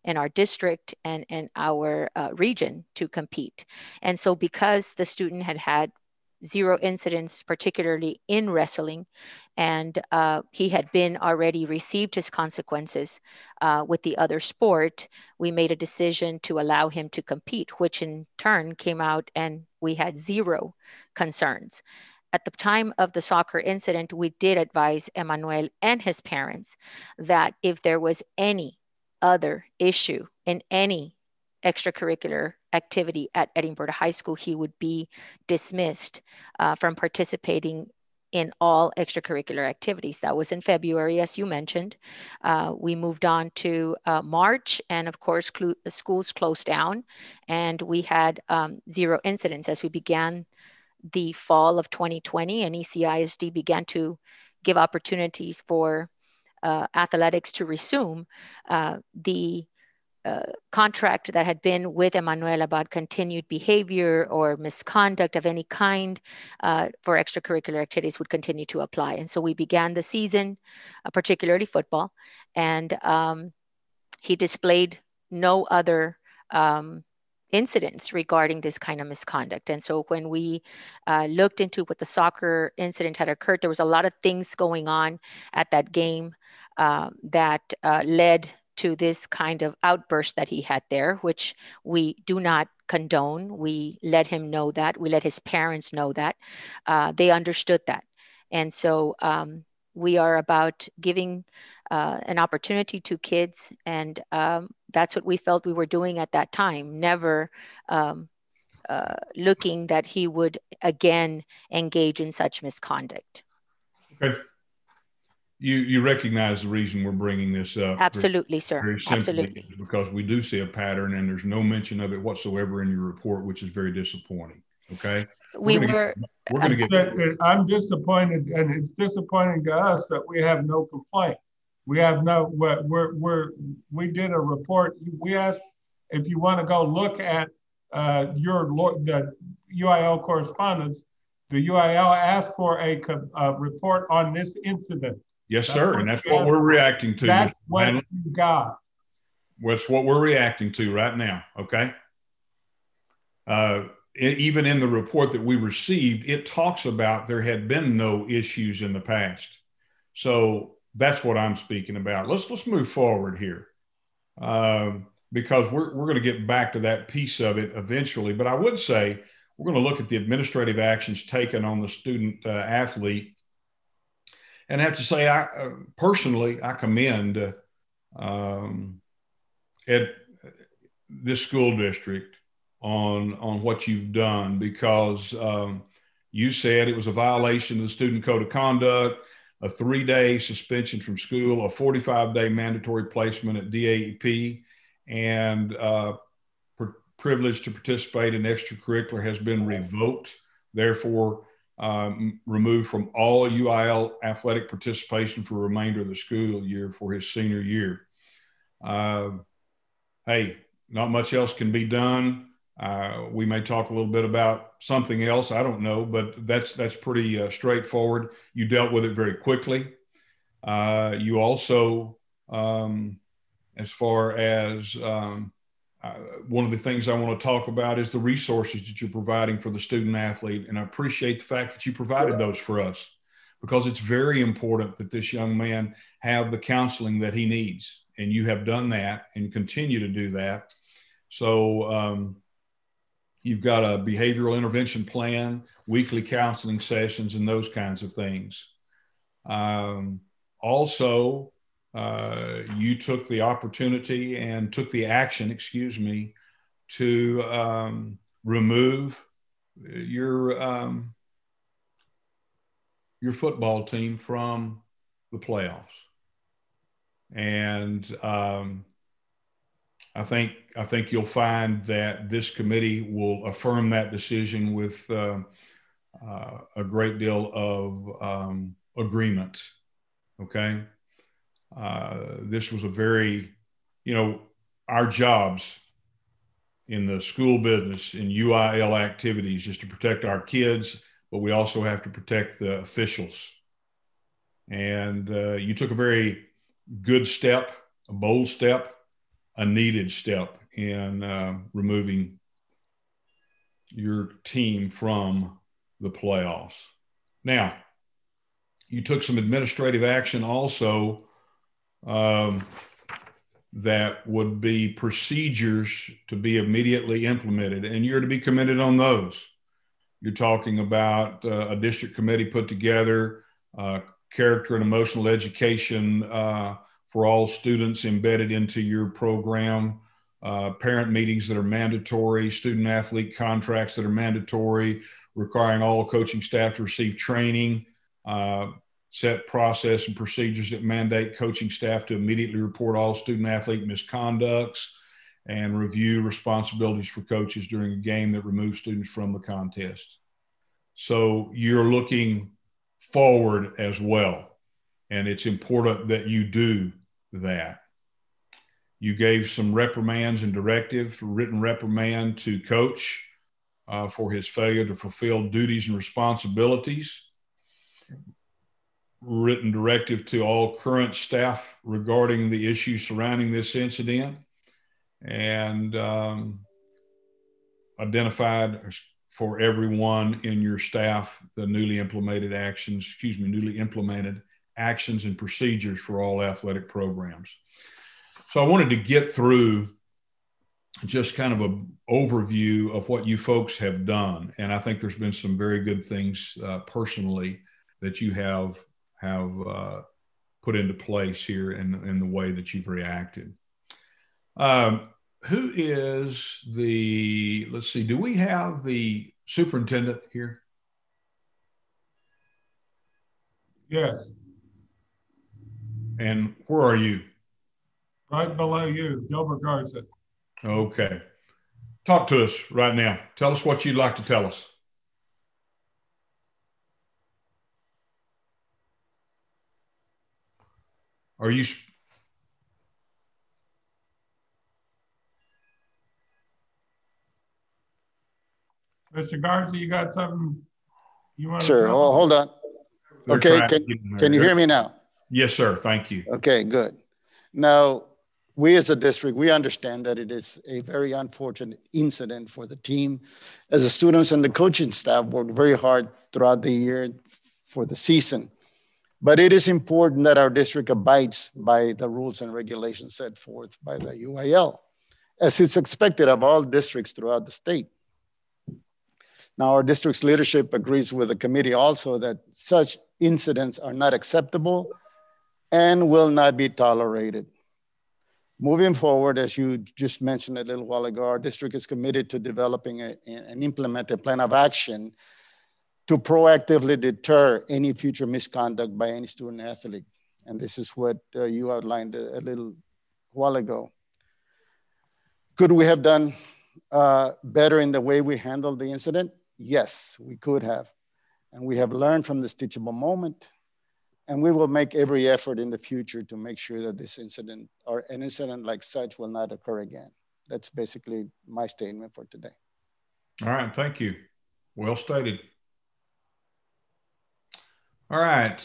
in our district and in our region to compete. And so because the student had 0 incidents, particularly in wrestling, and he had been already received his consequences with the other sport, we made a decision to allow him to compete, which in turn came out and we had 0 concerns. At the time of the soccer incident, we did advise Emmanuel and his parents that if there was any other issue in any extracurricular activity at Edinburgh High School, he would be dismissed from participating in all extracurricular activities. That was in February, as you mentioned. We moved on to March, and of course, schools closed down, and we had 0 incidents as we began the fall of 2020, and ECISD began to give opportunities for athletics to resume. The contract that had been with Emmanuel about continued behavior or misconduct of any kind for extracurricular activities would continue to apply. And so we began the season, particularly football, and he displayed no other incidents regarding this kind of misconduct. And so when we looked into what the soccer incident had occurred, there was a lot of things going on at that game that led to this kind of outburst that he had there, which we do not condone. We let him know that. We let his parents know that. They understood that. And so we are about giving an opportunity to kids, and that's what we felt we were doing at that time, never looking that he would again engage in such misconduct. Okay. You recognize the reason we're bringing this up. Absolutely, sir. Very simply, Absolutely. because we do see a pattern and there's no mention of it whatsoever in your report, which is very disappointing. Okay. I'm disappointed, and it's disappointing to us that we have no complaint. We have no, we did a report. We asked if you want to go look at the UIL correspondence. The UIL asked for a report on this incident. Yes, sir. And that's what we're reacting to. That's what you got. That's what we're reacting to right now. Okay. Even in the report that we received, it talks about there had been no issues in the past. So that's what I'm speaking about. Let's move forward here, because we're going to get back to that piece of it eventually. But I would say we're going to look at the administrative actions taken on the student athlete. And I have to say, I personally commend this school district on what you've done, because you said it was a violation of the student code of conduct, a 3-day suspension from school, a 45-day mandatory placement at DAEP, and privilege to participate in extracurricular has been revoked. Therefore, removed from all UIL athletic participation for the remainder of the school year for his senior year. Hey, not much else can be done. We may talk a little bit about something else. I don't know, but that's pretty straightforward. You dealt with it very quickly. You also, as far as one of the things I want to talk about is the resources that you're providing for the student athlete. And I appreciate the fact that you provided those for us, because it's very important that this young man have the counseling that he needs. And you have done that and continue to do that. So you've got a behavioral intervention plan, weekly counseling sessions, and those kinds of things. Also, you took the opportunity and took the action, to remove your football team from the playoffs. And I think you'll find that this committee will affirm that decision with a great deal of agreement. Okay. This was a very, our jobs in the school business, in UIL activities, is to protect our kids, but we also have to protect the officials. And you took a very good step, a bold step, a needed step in removing your team from the playoffs. Now, you took some administrative action also that would be procedures to be immediately implemented, and you're to be commended on those. You're talking about a district committee put together, character and emotional education for all students embedded into your program, parent meetings that are mandatory, student athlete contracts that are mandatory, requiring all coaching staff to receive training, set process and procedures that mandate coaching staff to immediately report all student athlete misconducts, and review responsibilities for coaches during a game that removes students from the contest. So you're looking forward as well, and it's important that you do that. You gave some reprimands and directive, written reprimand to coach for his failure to fulfill duties and responsibilities. Written directive to all current staff regarding the issues surrounding this incident, and identified for everyone in your staff the newly implemented actions and procedures for all athletic programs. So I wanted to get through just kind of an overview of what you folks have done. And I think there's been some very good things personally that you have put into place here in the way that you've reacted. Who is the, let's see, do we have the superintendent here? Yes. And where are you? Right below you, Gilbert Garza. Okay. Talk to us right now. Tell us what you'd like to tell us. Are you? Mr. Garza, you got something you want to Sir, tell? hold on. Okay, can you hear me now? Yes, sir. Thank you. Okay, good. Now, we as a district, we understand that it is a very unfortunate incident for the team, as the students and the coaching staff worked very hard throughout the year for the season. But it is important that our district abides by the rules and regulations set forth by the UIL, as it's expected of all districts throughout the state. Now, our district's leadership agrees with the committee also that such incidents are not acceptable and will not be tolerated. Moving forward, as you just mentioned a little while ago, our district is committed to developing and implement a plan of action to proactively deter any future misconduct by any student athlete. And this is what you outlined a little while ago. Could we have done better in the way we handled the incident? Yes, we could have. And we have learned from this teachable moment, and we will make every effort in the future to make sure that this incident or an incident like such will not occur again. That's basically my statement for today. All right, thank you. Well stated. All right.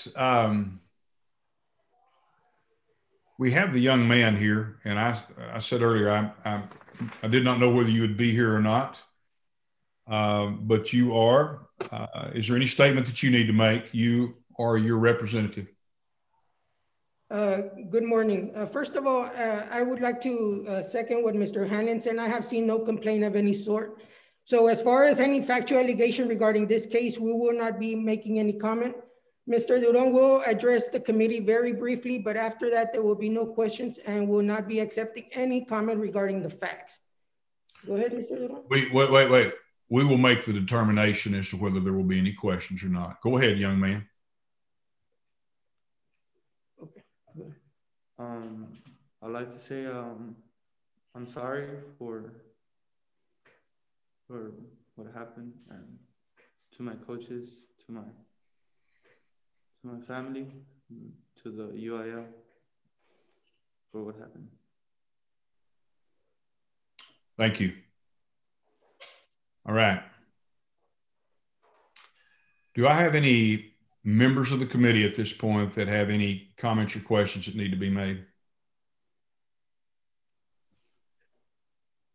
We have the young man here, and I said earlier, I did not know whether you would be here or not, but you are. Is there any statement that you need to make? You are your representative. Good morning. First of all, I would like to second what Mr. Hanlon said. I have seen no complaint of any sort. So as far as any factual allegation regarding this case, we will not be making any comment. Mr. Duron will address the committee very briefly, but after that, there will be no questions and will not be accepting any comment regarding the facts. Go ahead, Mr. Duron. Wait. We will make the determination as to whether there will be any questions or not. Go ahead, young man. Okay. I'd like to say I'm sorry for what happened, and to my coaches, to my family, to the UIL for what happened. Thank you. All right. Do I have any members of the committee at this point that have any comments or questions that need to be made?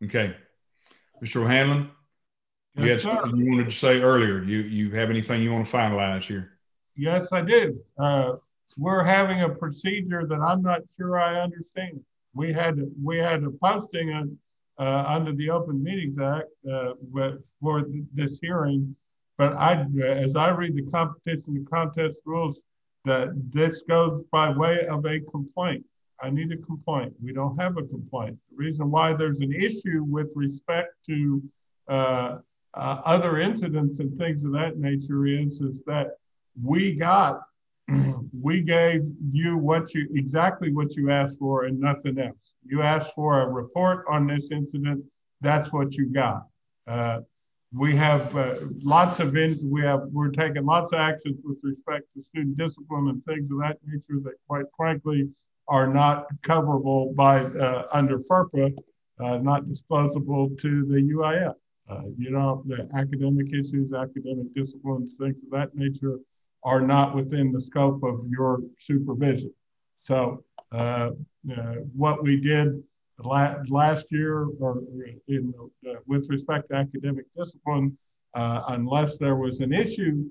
Okay. Mr. O'Hanlon, you Yes, had sir. something you wanted to say earlier. You have anything you want to finalize here? Yes, I do. We're having a procedure that I'm not sure I understand. We had a posting under the Open Meetings Act for this hearing, but as I read the competition and contest rules, that this goes by way of a complaint. I need a complaint. We don't have a complaint. The reason why there's an issue with respect to other incidents and things of that nature is that we gave you exactly what you asked for and nothing else. You asked for a report on this incident. That's what you got. We have we're taking lots of actions with respect to student discipline and things of that nature that, quite frankly, are not coverable by under FERPA, not disclosable to the UIF. The academic issues, academic disciplines, things of that nature are not within the scope of your supervision. So what we did last year, or with respect to academic discipline, unless there was an issue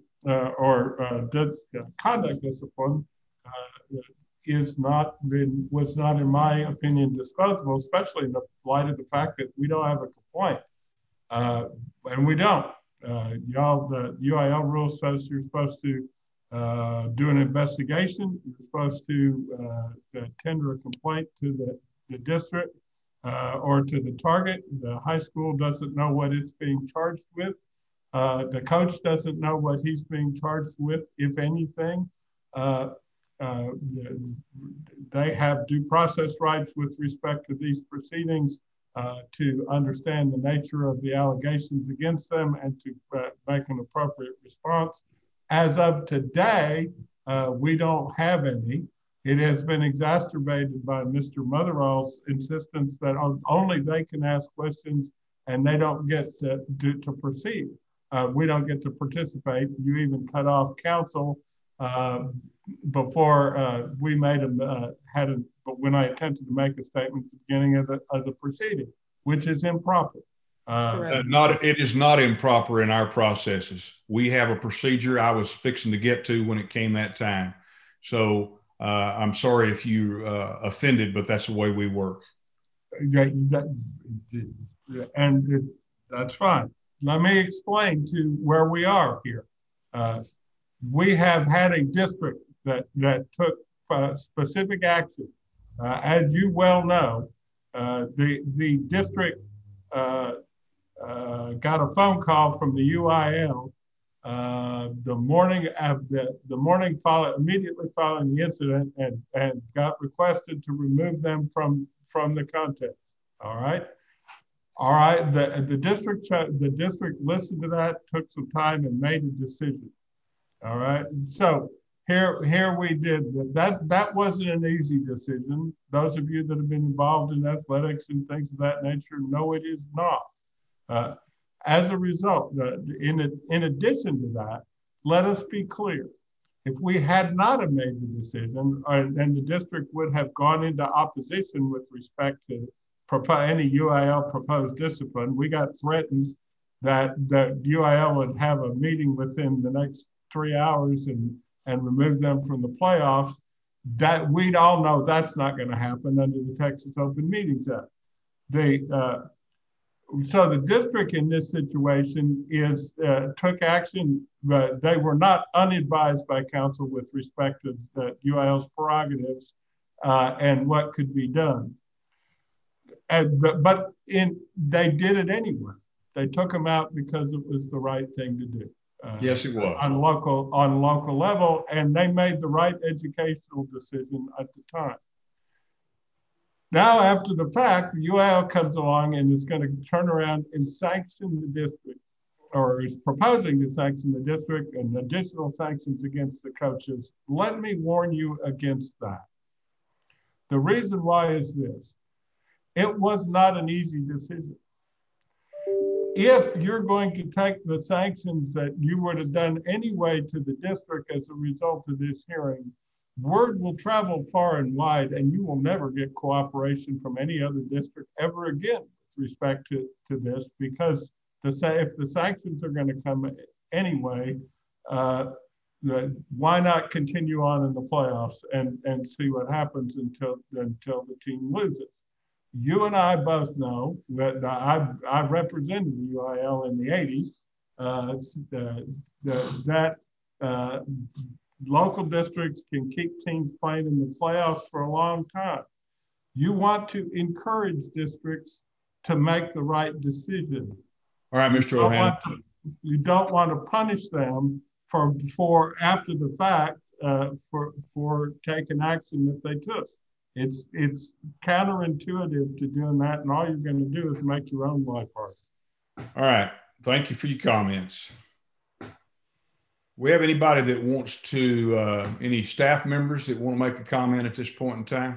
conduct discipline, was not, in my opinion, disposable, especially in the light of the fact that we don't have a complaint, and we don't. The UIL rule says you're supposed to do an investigation. You're supposed to tender a complaint to the district or to the target. The high school doesn't know what it's being charged with. The coach doesn't know what he's being charged with, if anything. They have due process rights with respect to these proceedings to understand the nature of the allegations against them and to make an appropriate response. As of today, we don't have any. It has been exacerbated by Mr. Motherall's insistence that only they can ask questions and they don't get to proceed. We don't get to participate. You even cut off counsel before we made but when I attempted to make a statement at the beginning of the proceeding, which is improper. It is not improper in our processes. We have a procedure I was fixing to get to when it came that time. So I'm sorry if you offended, but that's the way we work. And that's fine. Let me explain to where we are here. We have had a district that took specific action. As you well know, the district got a phone call from the UIL immediately following the incident, and got requested to remove them from the contest. All right. The district listened to that, took some time, and made a decision. All right. So here we did that. That wasn't an easy decision. Those of you that have been involved in athletics and things of that nature know it is not. As a result, in addition to that, let us be clear. If we had not have made the decision, and the district would have gone into opposition with respect to any UIL proposed discipline, we got threatened that the UIL would have a meeting within the next 3 hours and remove them from the playoffs. That we'd all know that's not going to happen under the Texas Open Meetings Act. So the district in this situation took action, but they were not unadvised by counsel with respect to the UIL's prerogatives and what could be done. But they did it anyway. They took them out because it was the right thing to do. Yes, it was. On local level, and they made the right educational decision at the time. Now, after the fact, the UIL comes along and is going to turn around and sanction the district, or is proposing to sanction the district and additional sanctions against the coaches. Let me warn you against that. The reason why is this. It was not an easy decision. If you're going to take the sanctions that you would have done anyway to the district as a result of this hearing, word will travel far and wide, and you will never get cooperation from any other district ever again with respect to this, because if the sanctions are going to come anyway, why not continue on in the playoffs and see what happens until the team loses? You and I both know that I represented the UIL in the 80s, that local districts can keep teams playing in the playoffs for a long time. You want to encourage districts to make the right decision. All right, Mr. O'Hanlon. You don't want to punish them for after the fact for taking action that they took. It's counterintuitive to doing that, and all you're going to do is make your own life hard. All right. Thank you for your comments. We have anybody that wants to, any staff members that want to make a comment at this point in time?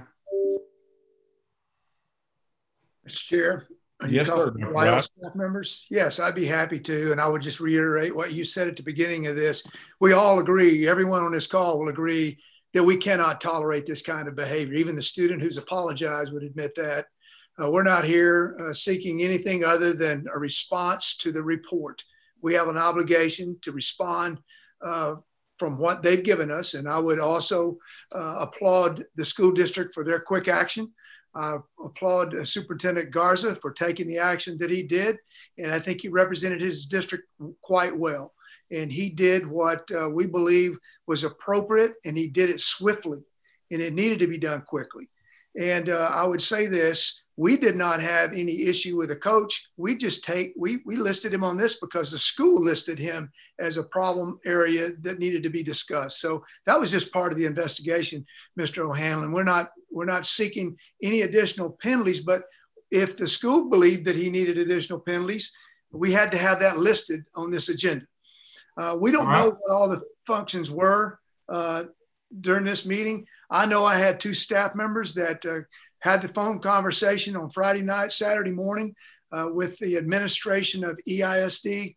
Mr. Chair. Yes, sir. Staff members? Yes, I'd be happy to. And I would just reiterate what you said at the beginning of this. We all agree, everyone on this call will agree that we cannot tolerate this kind of behavior. Even the student who's apologized would admit that. We're not here seeking anything other than a response to the report. We have an obligation to respond from what they've given us. And I would also applaud the school district for their quick action. I applaud Superintendent Garza for taking the action that he did. And I think he represented his district quite well. And he did what we believe was appropriate, and he did it swiftly, and it needed to be done quickly. And I would say this, we did not have any issue with the coach. We listed him on this because the school listed him as a problem area that needed to be discussed. So that was just part of the investigation, Mr. O'Hanlon. We're not seeking any additional penalties, but if the school believed that he needed additional penalties, we had to have that listed on this agenda. We don't know what all the functions were during this meeting. I know I had two staff members that had the phone conversation on Friday night, Saturday morning with the administration of EISD.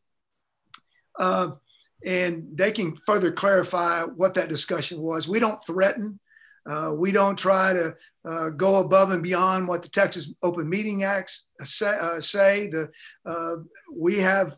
And they can further clarify what that discussion was. We don't threaten. We don't try to go above and beyond what the Texas Open Meeting Acts say. We have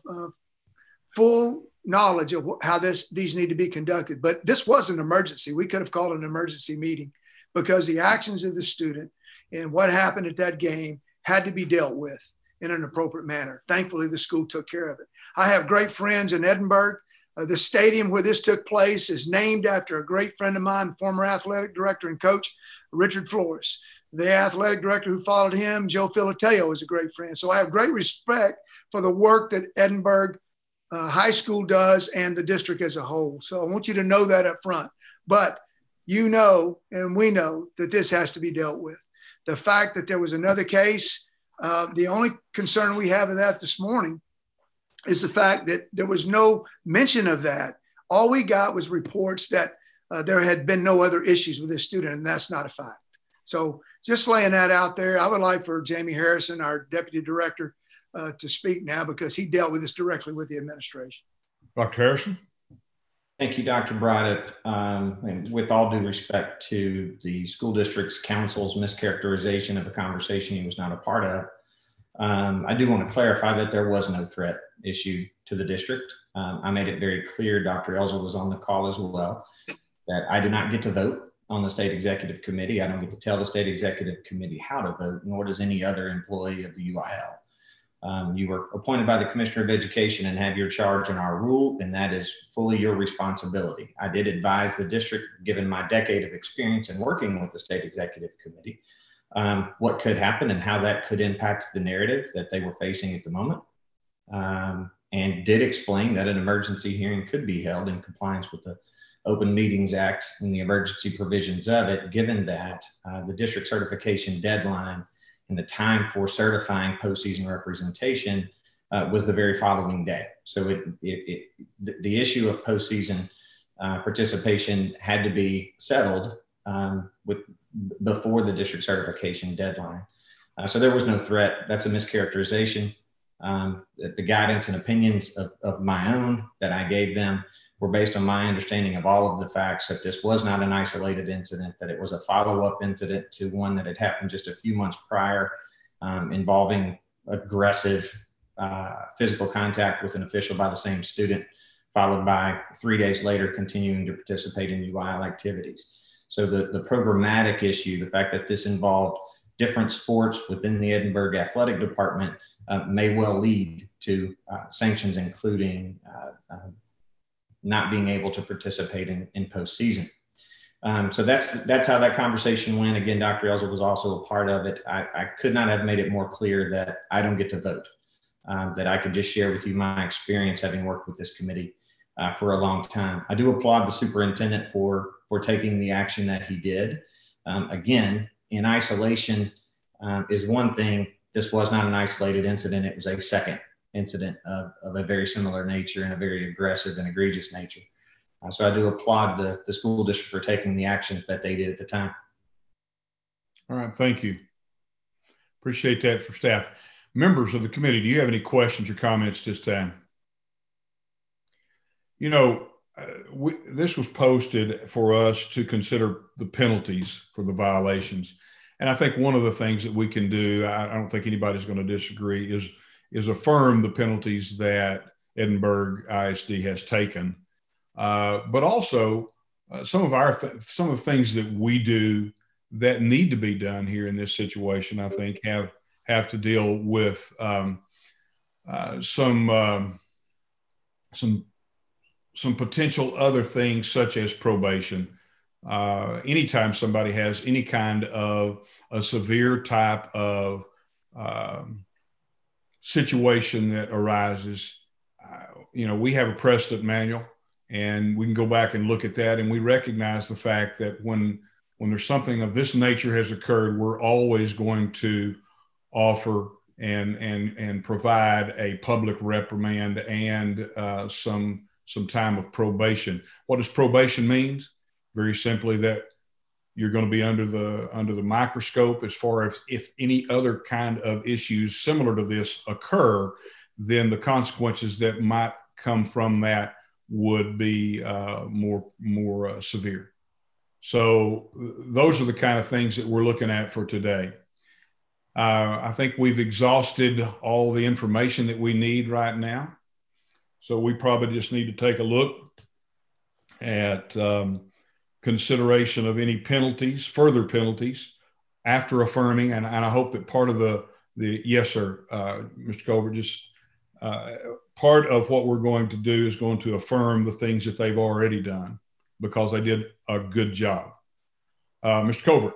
full knowledge of how these need to be conducted. But this was an emergency. We could have called an emergency meeting because the actions of the student and what happened at that game had to be dealt with in an appropriate manner. Thankfully, the school took care of it. I have great friends in Edinburgh. The stadium where this took place is named after a great friend of mine, former athletic director and coach, Richard Flores. The athletic director who followed him, Joe Filateo, is a great friend. So I have great respect for the work that Edinburgh High School does and the district as a whole. So I want you to know that up front. But you know, and we know that this has to be dealt with. The fact that there was another case, the only concern we have of that this morning is the fact that there was no mention of that. All we got was reports that there had been no other issues with this student, and that's not a fact. So just laying that out there, I would like for Jamie Harrison, our deputy director, to speak now because he dealt with this directly with the administration. Dr. Harrison. Thank you, Dr. Broderick. And with all due respect to the school district's counsel's mischaracterization of a conversation he was not a part of, I do want to clarify that there was no threat issued to the district. I made it very clear, Dr. Elzer was on the call as well, that I do not get to vote on the state executive committee. I don't get to tell the state executive committee how to vote, nor does any other employee of the UIL. You were appointed by the Commissioner of Education and have your charge in our rule, and that is fully your responsibility. I did advise the district, given my decade of experience in working with the state executive committee, what could happen and how that could impact the narrative that they were facing at the moment, and did explain that an emergency hearing could be held in compliance with the Open Meetings Act and the emergency provisions of it, given that the district certification deadline and the time for certifying postseason representation was the very following day. So the issue of postseason participation had to be settled before the district certification deadline. So there was no threat. That's a mischaracterization. The guidance and opinions of my own that I gave them were based on my understanding of all of the facts, that this was not an isolated incident, that it was a follow-up incident to one that had happened just a few months prior, involving aggressive physical contact with an official by the same student, followed by 3 days later continuing to participate in UIL activities. So the programmatic issue, the fact that this involved different sports within the Edinburgh Athletic Department may well lead to sanctions, including not being able to participate in postseason. So that's how that conversation went. Again, Dr. Elzer was also a part of it. I could not have made it more clear that I don't get to vote, that I could just share with you my experience having worked with this committee for a long time. I do applaud the superintendent for taking the action that he did. Again, in isolation is one thing. This was not an isolated incident. It was a second incident of a very similar nature and a very aggressive and egregious nature. So I do applaud the school district for taking the actions that they did at the time. All right, thank you. Appreciate that for staff. Members of the committee, do you have any questions or comments this time? You know, this was posted for us to consider the penalties for the violations. And I think one of the things that we can do, I don't think anybody's going to disagree, is affirm the penalties that Edinburgh ISD has taken. But also some of the things that we do that need to be done here in this situation, I think have to deal with some potential other things such as probation. Anytime somebody has any kind of a severe type of situation that arises, you know, we have a precedent manual. And we can go back and look at that, and we recognize the fact that when there's something of this nature has occurred, we're always going to offer and provide a public reprimand and some time of probation. What does probation mean? Very simply that you're going to be under the microscope as far as if any other kind of issues similar to this occur, then the consequences that might come from that would be more severe. So those are the kind of things that we're looking at for today. I think we've exhausted all the information that we need right now. So we probably just need to take a look at consideration of any penalties, further penalties after affirming. And I hope that part of the yes, sir, Mr. Colbert, just part of what we're going to do is going to affirm the things that they've already done because they did a good job. Mr. Colbert.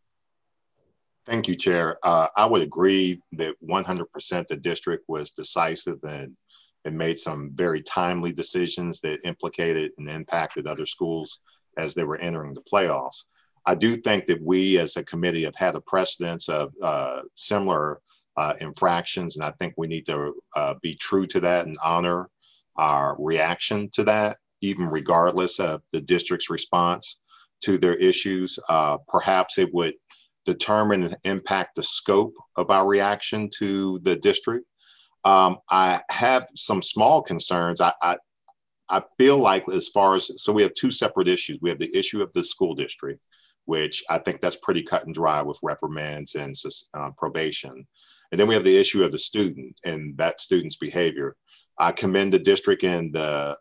Thank you, Chair. I would agree that 100% the district was decisive and made some very timely decisions that implicated and impacted other schools as they were entering the playoffs. I do think that we as a committee have had a precedence of similar infractions, and I think we need to be true to that and honor our reaction to that, even regardless of the district's response to their issues. Perhaps it would determine and impact the scope of our reaction to the district. I have some small concerns. I feel like as far as, so we have two separate issues. We have the issue of the school district, which I think that's pretty cut and dry with reprimands and probation. And then we have the issue of the student and that student's behavior. I commend the district and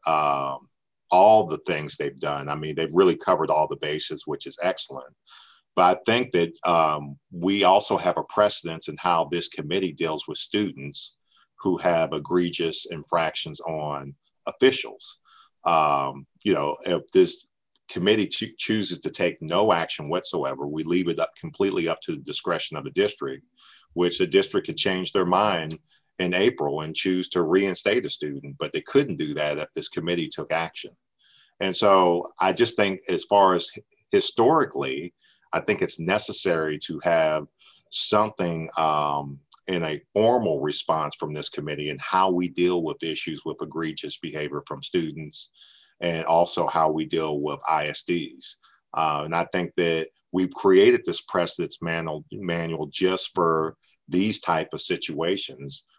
all the things they've done. I mean, they've really covered all the bases, which is excellent. But I think that we also have a precedence in how this committee deals with students who have egregious infractions on officials. You know, if this committee chooses to take no action whatsoever, we leave it completely up to the discretion of the district, which the district could change their mind in April and choose to reinstate a student, but they couldn't do that if this committee took action. And so I just think as far as historically, I think it's necessary to have something in a formal response from this committee and how we deal with issues with egregious behavior from students and also how we deal with ISDs. And I think that we've created this precedence manual just for these type of situations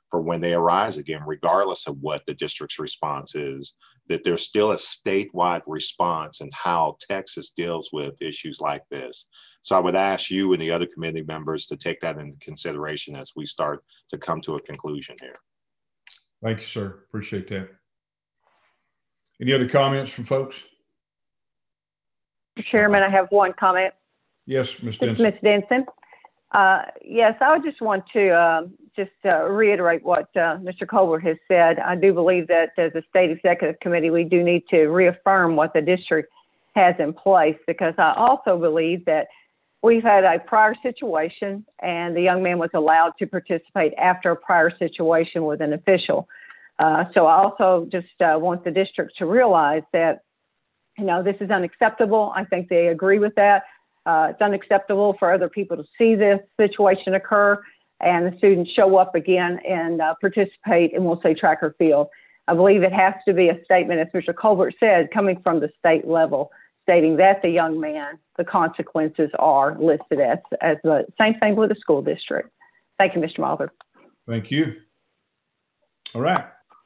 for when they arise again, regardless of what the district's response is, that there's still a statewide response in how Texas deals with issues like this. So I would ask you and the other committee members to take that into consideration as we start to come to a conclusion here. Thank you, sir. Appreciate that. Any other comments from folks? Mr. Chairman, I have one comment. Yes, Ms. Denson. Ms. Denson. Yes, I just want to reiterate what Mr. Colbert has said. I do believe that as a state executive committee, we do need to reaffirm what the district has in place, because I also believe that we've had a prior situation and the young man was allowed to participate after a prior situation with an official. So I also just want the district to realize that, this is unacceptable. I think they agree with that. It's unacceptable for other people to see this situation occur and the students show up again and participate in, we'll say, track or field. I believe it has to be a statement, as Mr. Colbert said, coming from the state level, stating that the young man, the consequences are listed as the same thing with the school district. Thank you, Mr. Mather. Thank you. All right.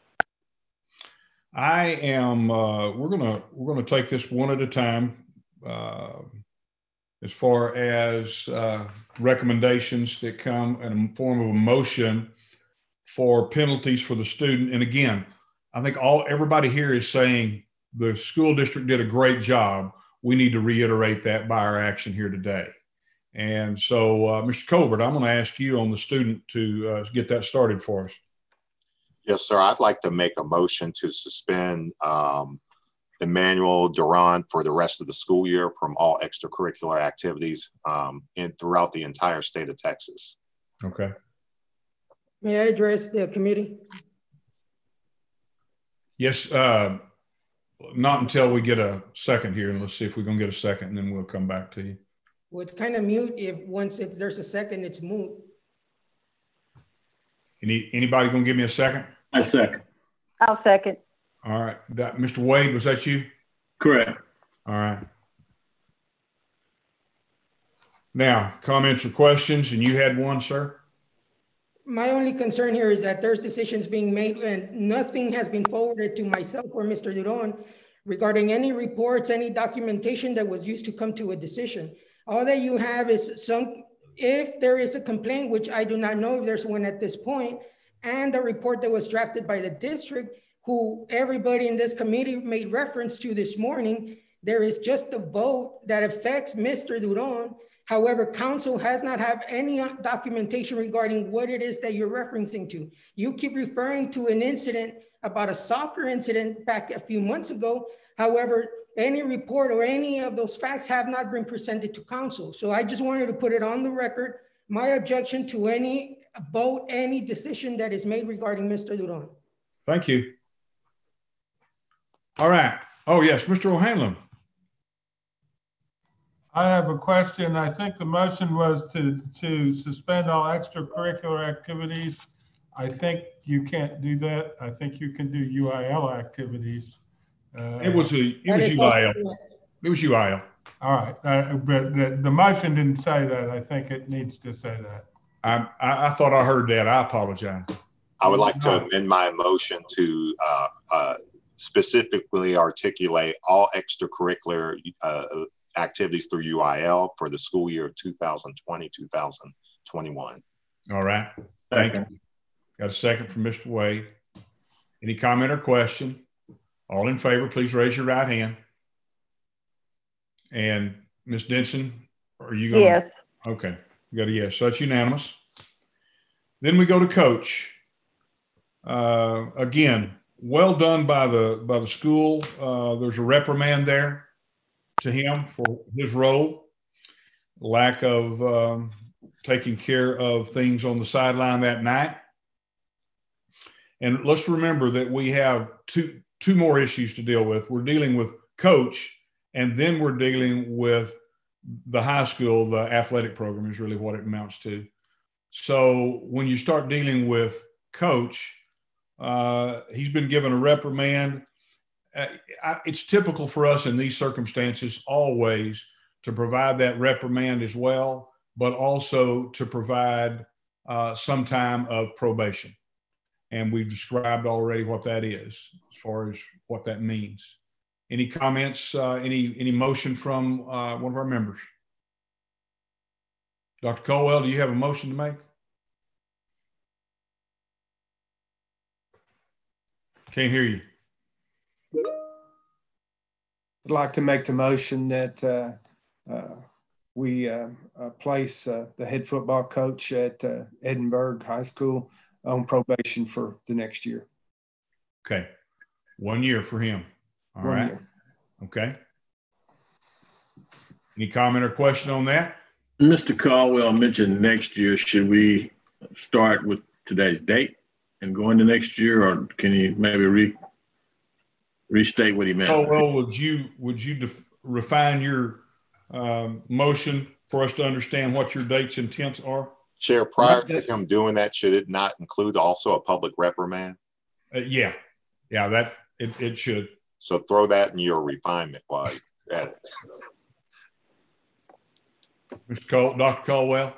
I am, we're gonna take this one at a time. As far as recommendations that come in a form of a motion for penalties for the student. And again, I think everybody here is saying the school district did a great job. We need to reiterate that by our action here today. And so, Mr. Colbert, I'm going to ask you on the student to get that started for us. Yes, sir. I'd like to make a motion to suspend Emmanuel Duran for the rest of the school year from all extracurricular activities throughout the entire state of Texas. Okay. May I address the committee? Yes, not until we get a second here. And let's see if we're going to get a second and then we'll come back to you. Well, it's kind of mute. If there's a second, it's moot. Anybody going to give me a second? I second. I'll second. All right. Mr. Wade, was that you? Correct. All right. Now, comments or questions, and you had one, sir? My only concern here is that there's decisions being made and nothing has been forwarded to myself or Mr. Duran regarding any reports, any documentation that was used to come to a decision. All that you have is if there is a complaint, which I do not know if there's one at this point, and a report that was drafted by the district, who everybody in this committee made reference to this morning. There is just a vote that affects Mr. Duran. However, council has not had any documentation regarding what it is that you're referencing to. You keep referring to an incident about a soccer incident back a few months ago. However, any report or any of those facts have not been presented to council. So I just wanted to put it on the record, my objection to any vote, any decision that is made regarding Mr. Duran. Thank you. All right. Oh, yes, Mr. O'Hanlon. I have a question. I think the motion was to suspend all extracurricular activities. I think you can't do that. I think you can do UIL activities. It was UIL. It was UIL. All right. But the motion didn't say that. I think it needs to say that. I thought I heard that. I apologize. I would like to amend my motion to specifically articulate all extracurricular activities through UIL for the school year 2020-2021. All right. Thank you. Got a second from Mr. Wade. Any comment or question? All in favor, please raise your right hand. And Ms. Denson, are you going? Yes. Okay. We got a yes. So that's unanimous. Then we go to coach. Again, well done by the school. There's a reprimand there to him for his role, lack of taking care of things on the sideline that night. And let's remember that we have two more issues to deal with. We're dealing with coach, and then we're dealing with the high school. The athletic program is really what it amounts to. So when you start dealing with coach, he's been given a reprimand. It's typical for us in these circumstances always to provide that reprimand as well, but also to provide some time of probation. and we've described already what that is as far as what that means. Any comments, any motion from one of our members? Dr. Colwell, do you have a motion to make? Can't hear you. I'd like to make the motion that we place the head football coach at Edinburgh High School on probation for the next year. Okay. 1 year for him. All right. 1 year. Okay. Any comment or question on that? Mr. Caldwell mentioned next year. Should we start with today's date and go into next year, or can you maybe restate what he meant? Caldwell, would you refine your motion for us to understand what your date's intents are? Chair, prior to him doing that, should it not include also a public reprimand? Yeah, that it should. So throw that in your refinement while you're at it. Dr. Caldwell.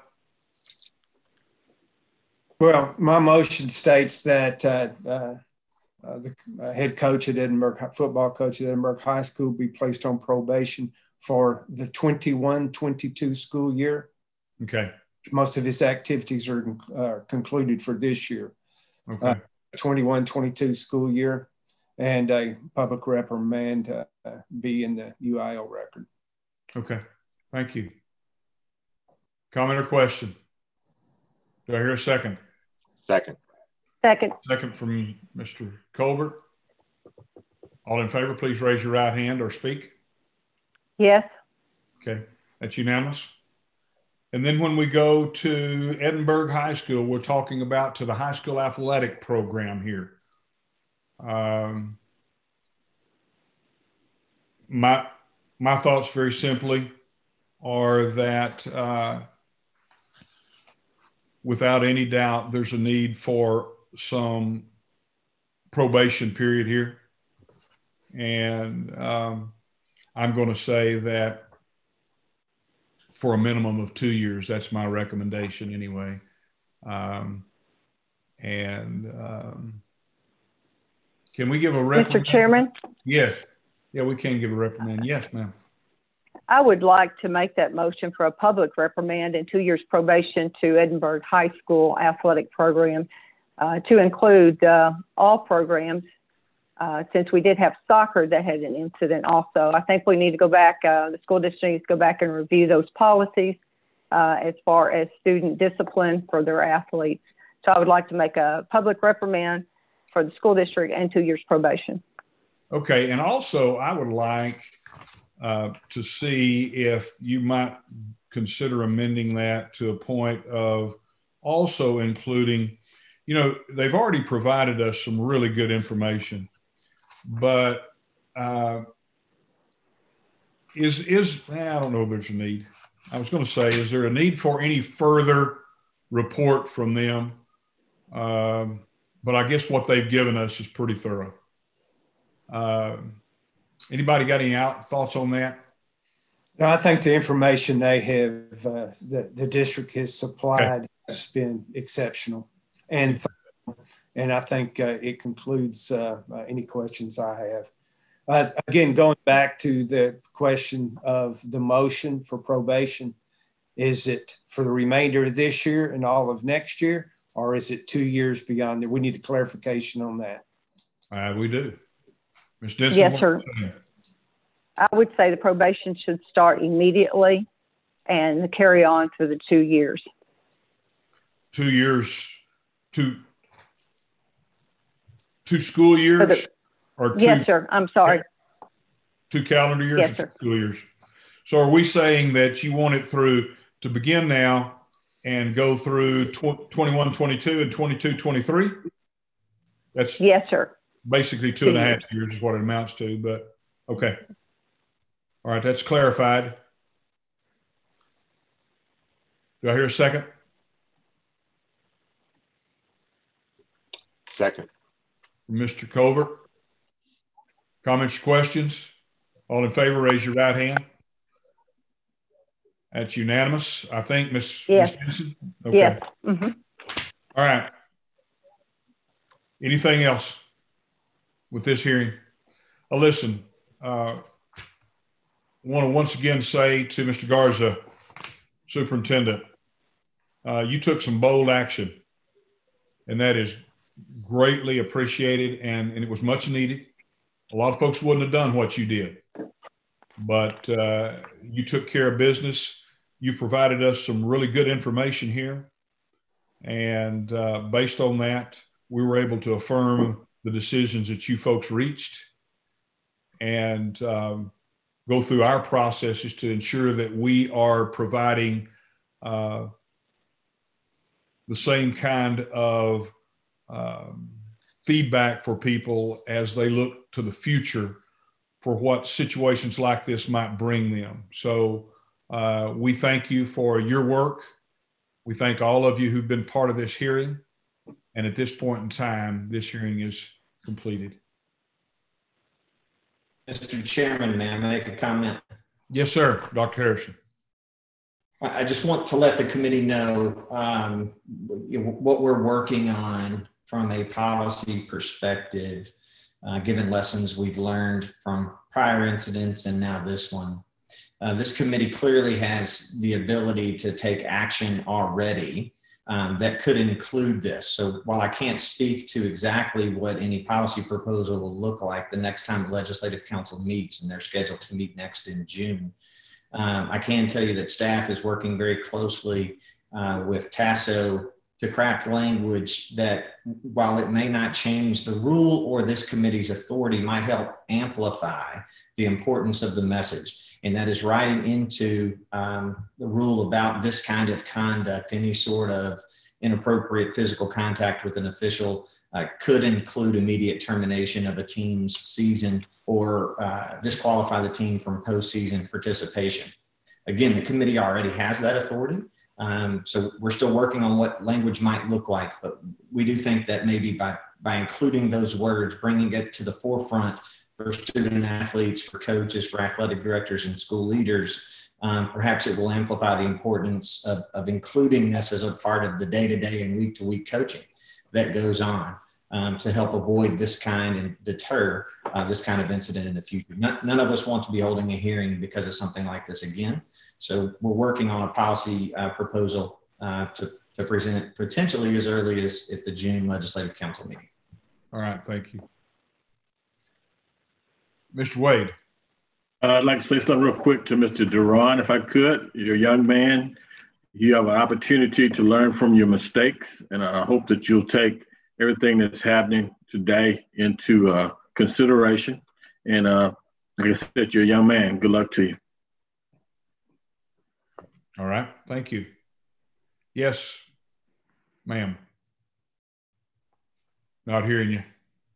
Well, my motion states that the head coach at Edinburgh, football coach at Edinburgh High School, be placed on probation for the 21-22 school year. Okay. Most of his activities are concluded for this year. Okay. 21-22 school year, and a public reprimand be in the UIL record. Okay. Thank you. Comment or question? Do I hear a second? Second. Second. Second from Mr. Colbert. All in favor, please raise your right hand or speak. Yes. Okay, that's unanimous. And then when we go to Edinburgh High School, we're talking about to the high school athletic program here. My thoughts very simply are that without any doubt, there's a need for some probation period here. And I'm going to say that for a minimum of 2 years, that's my recommendation anyway. Can we give a reprimand? Mr. Chairman? Yes. Yeah, we can give a reprimand. Yes, ma'am. I would like to make that motion for a public reprimand and 2 years probation to Edinburgh High School athletic program to include all programs. Since we did have soccer that had an incident also, I think we need to go back, the school district needs to go back and review those policies as far as student discipline for their athletes. So I would like to make a public reprimand for the school district and 2 years probation. Okay, and also I would like to see if you might consider amending that to a point of also including, you know, they've already provided us some really good information, but I don't know if there's a need. I was going to say, is there a need for any further report from them? But I guess what they've given us is pretty thorough. Anybody got any thoughts on that? No, I think the information they have, the district has supplied has been exceptional. And I think it concludes any questions I have. Again, going back to the question of the motion for probation, is it for the remainder of this year and all of next year, or is it 2 years beyond that? We need a clarification on that. We do. Ms. Denson? Yes, sir. I would say the probation should start immediately and carry on for the 2 years. 2 years, two school years? Yes, sir. I'm sorry. 2 calendar years? Yes, sir. 2 school years. So are we saying that you want it to begin now and go through 21, 22 and 22, 23? That's yes, sir. Basically 2.5 years is what it amounts to, but okay. All right, that's clarified. Do I hear a second? Second. Mr. Colbert. Comments or questions? All in favor, raise your right hand. That's unanimous, I think, Ms. Yes. Ms. Benson? Okay. Yes. Mm-hmm. All right. Anything else with this hearing? Listen, I want to once again say to Mr. Garza, Superintendent, you took some bold action, and that is greatly appreciated, and it was much needed. A lot of folks wouldn't have done what you did, but you took care of business. You provided us some really good information here, and based on that, we were able to affirm the decisions that you folks reached and go through our processes to ensure that we are providing the same kind of feedback for people as they look to the future for what situations like this might bring them. So we thank you for your work. We thank all of you who've been part of this hearing. And at this point in time, this hearing is completed. Mr. Chairman, may I make a comment? Yes, sir, Dr. Harrison. I just want to let the committee know what we're working on from a policy perspective, given lessons we've learned from prior incidents and now this one. This committee clearly has the ability to take action already that could include this. So while I can't speak to exactly what any policy proposal will look like the next time the Legislative Council meets, and they're scheduled to meet next in June, I can tell you that staff is working very closely with TASO to craft language that, while it may not change the rule or this committee's authority, might help amplify the importance of the message. And that is writing into the rule about this kind of conduct, any sort of inappropriate physical contact with an official could include immediate termination of a team's season or disqualify the team from postseason participation. Again, the committee already has that authority. So we're still working on what language might look like, but we do think that maybe by including those words, bringing it to the forefront for student athletes, for coaches, for athletic directors and school leaders, perhaps it will amplify the importance of including this as a part of the day-to-day and week-to-week coaching that goes on to help avoid this kind and deter this kind of incident in the future. None of us want to be holding a hearing because of something like this again. So we're working on a policy proposal to present potentially as early as at the June Legislative Council meeting. All right, thank you. Mr. Wade. I'd like to say something real quick to Mr. Duran, if I could. You're a young man. You have an opportunity to learn from your mistakes, and I hope that you'll take everything that's happening today into consideration. And like I said, you're a young man. Good luck to you. All right, thank you. Yes, ma'am. Not hearing you.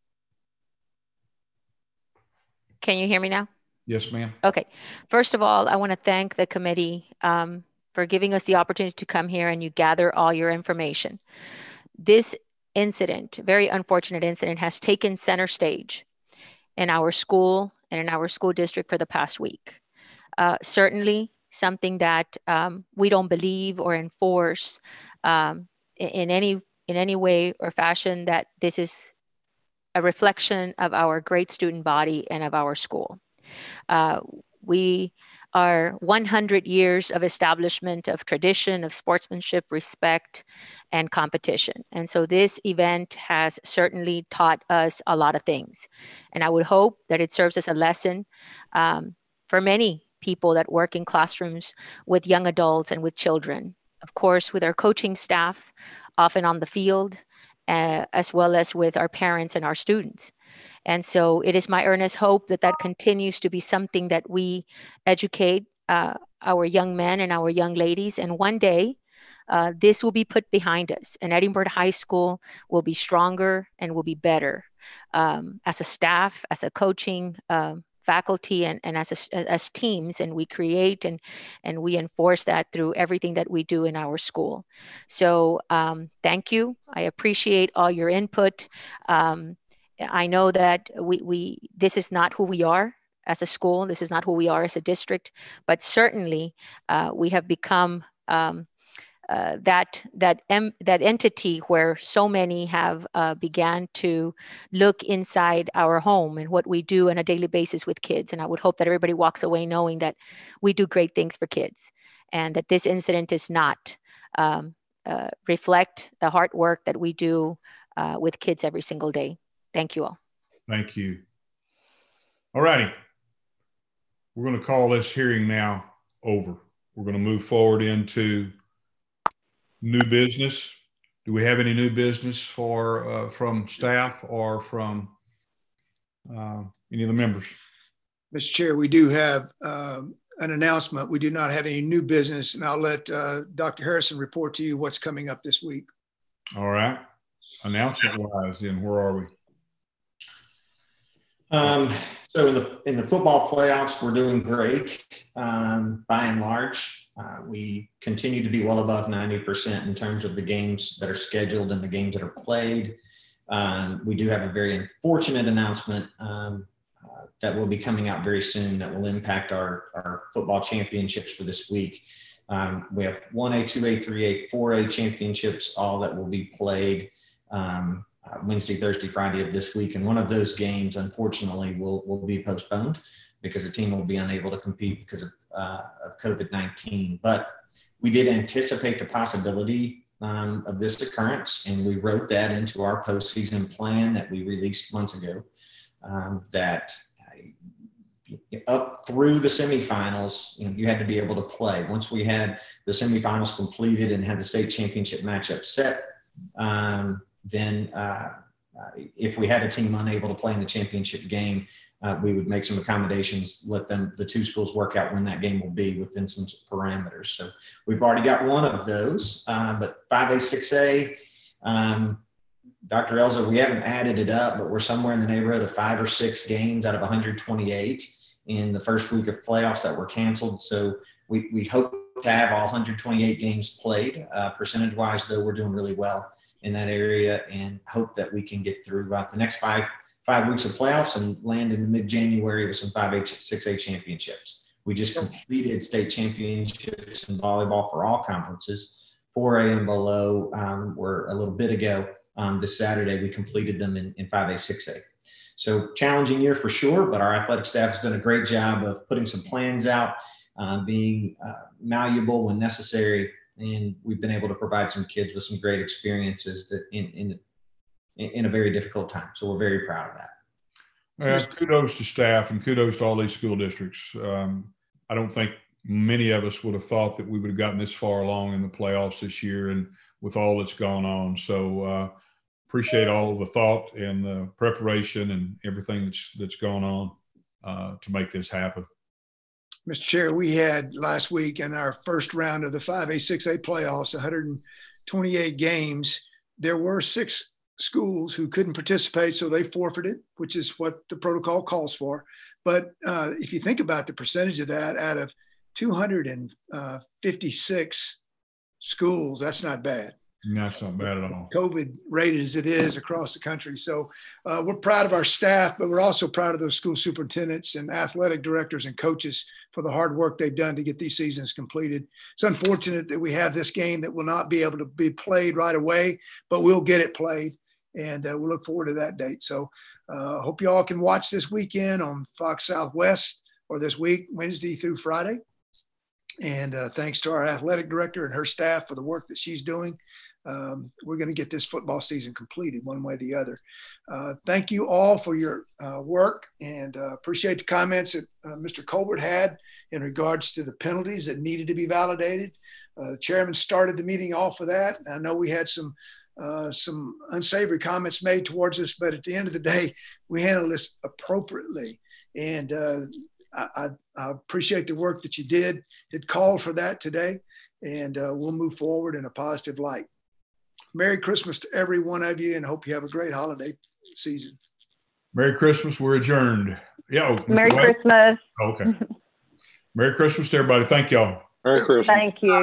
Can you hear me now? Yes, ma'am. Okay. First of all, I want to thank the committee for giving us the opportunity to come here and you gather all your information. This incident, very unfortunate incident, has taken center stage in our school and in our school district for the past week. Certainly something that we don't believe or enforce in any way or fashion, that this is a reflection of our great student body and of our school. We are 100 years of establishment of tradition, of sportsmanship, respect, and competition. And so this event has certainly taught us a lot of things. And I would hope that it serves as a lesson for many people that work in classrooms with young adults and with children. Of course, with our coaching staff, often on the field, as well as with our parents and our students. And so it is my earnest hope that that continues to be something that we educate our young men and our young ladies. And one day, this will be put behind us. And Edinburgh High School will be stronger and will be better as a staff, as a coaching faculty, and as teams. And we create and we enforce that through everything that we do in our school. So thank you. I appreciate all your input. I know that this is not who we are as a school. This is not who we are as a district, but certainly we have become that entity where so many have began to look inside our home and what we do on a daily basis with kids. And I would hope that everybody walks away knowing that we do great things for kids, and that this incident does not reflect the hard work that we do with kids every single day. Thank you all. Thank you. All righty. We're going to call this hearing now over. We're going to move forward into new business. Do we have any new business from staff or from any of the members? Mr. Chair, we do have an announcement. We do not have any new business, and I'll let Dr. Harrison report to you what's coming up this week. All right. Announcement-wise, then, where are we? So in the football playoffs, we're doing great by and large. We continue to be well above 90% in terms of the games that are scheduled and the games that are played. We do have a very unfortunate announcement that will be coming out very soon that will impact our football championships for this week. We have 1A, 2A, 3A, 4A championships, all that will be played Wednesday, Thursday, Friday of this week. And one of those games, unfortunately, will be postponed because the team will be unable to compete because of COVID-19. But we did anticipate the possibility of this occurrence, and we wrote that into our postseason plan that we released months ago, that up through the semifinals, you had to be able to play. Once we had the semifinals completed and had the state championship matchup set, then if we had a team unable to play in the championship game, we would make some accommodations, let the two schools work out when that game will be within some parameters. So we've already got one of those, but 5A, 6A, Dr. Elza, we haven't added it up, but we're somewhere in the neighborhood of 5 or 6 games out of 128 in the first week of playoffs that were canceled. So we hope to have all 128 games played. Percentage-wise, though, we're doing really well in that area, and hope that we can get through about the next five weeks of playoffs and land in mid-January with some 5A, 6A championships. We just completed state championships in volleyball for all conferences. 4A and below were a little bit ago. This Saturday, we completed them in 5A, 6A. So challenging year for sure, but our athletic staff has done a great job of putting some plans out, being malleable when necessary, and we've been able to provide some kids with some great experiences that in a very difficult time. So we're very proud of that. Kudos to staff and kudos to all these school districts. I don't think many of us would have thought that we would have gotten this far along in the playoffs this year and with all that's gone on. So appreciate all of the thought and the preparation and everything that's gone on to make this happen. Mr. Chair, we had last week in our first round of the 5A, 6A playoffs, 128 games. There were 6 schools who couldn't participate, so they forfeited, which is what the protocol calls for. But if you think about the percentage of that out of 256 schools, that's not bad. That's not bad at all. COVID rated as it is across the country. So we're proud of our staff, but we're also proud of those school superintendents and athletic directors and coaches for the hard work they've done to get these seasons completed. It's unfortunate that we have this game that will not be able to be played right away, but we'll get it played, and we'll look forward to that date. So hope you all can watch this weekend on Fox Southwest, or this week, Wednesday through Friday. And thanks to our athletic director and her staff for the work that she's doing. We're going to get this football season completed one way or the other. Thank you all for your work, and appreciate the comments that Mr. Colbert had in regards to the penalties that needed to be validated. The chairman started the meeting off with that. I know we had some unsavory comments made towards us, but at the end of the day, we handled this appropriately. And I appreciate the work that you did. It called for that today, and we'll move forward in a positive light. Merry Christmas to every one of you, and hope you have a great holiday season. Merry Christmas. We're adjourned. Yeah. Merry Christmas. Okay. Merry Christmas to everybody. Thank y'all. Merry Christmas. Thank you.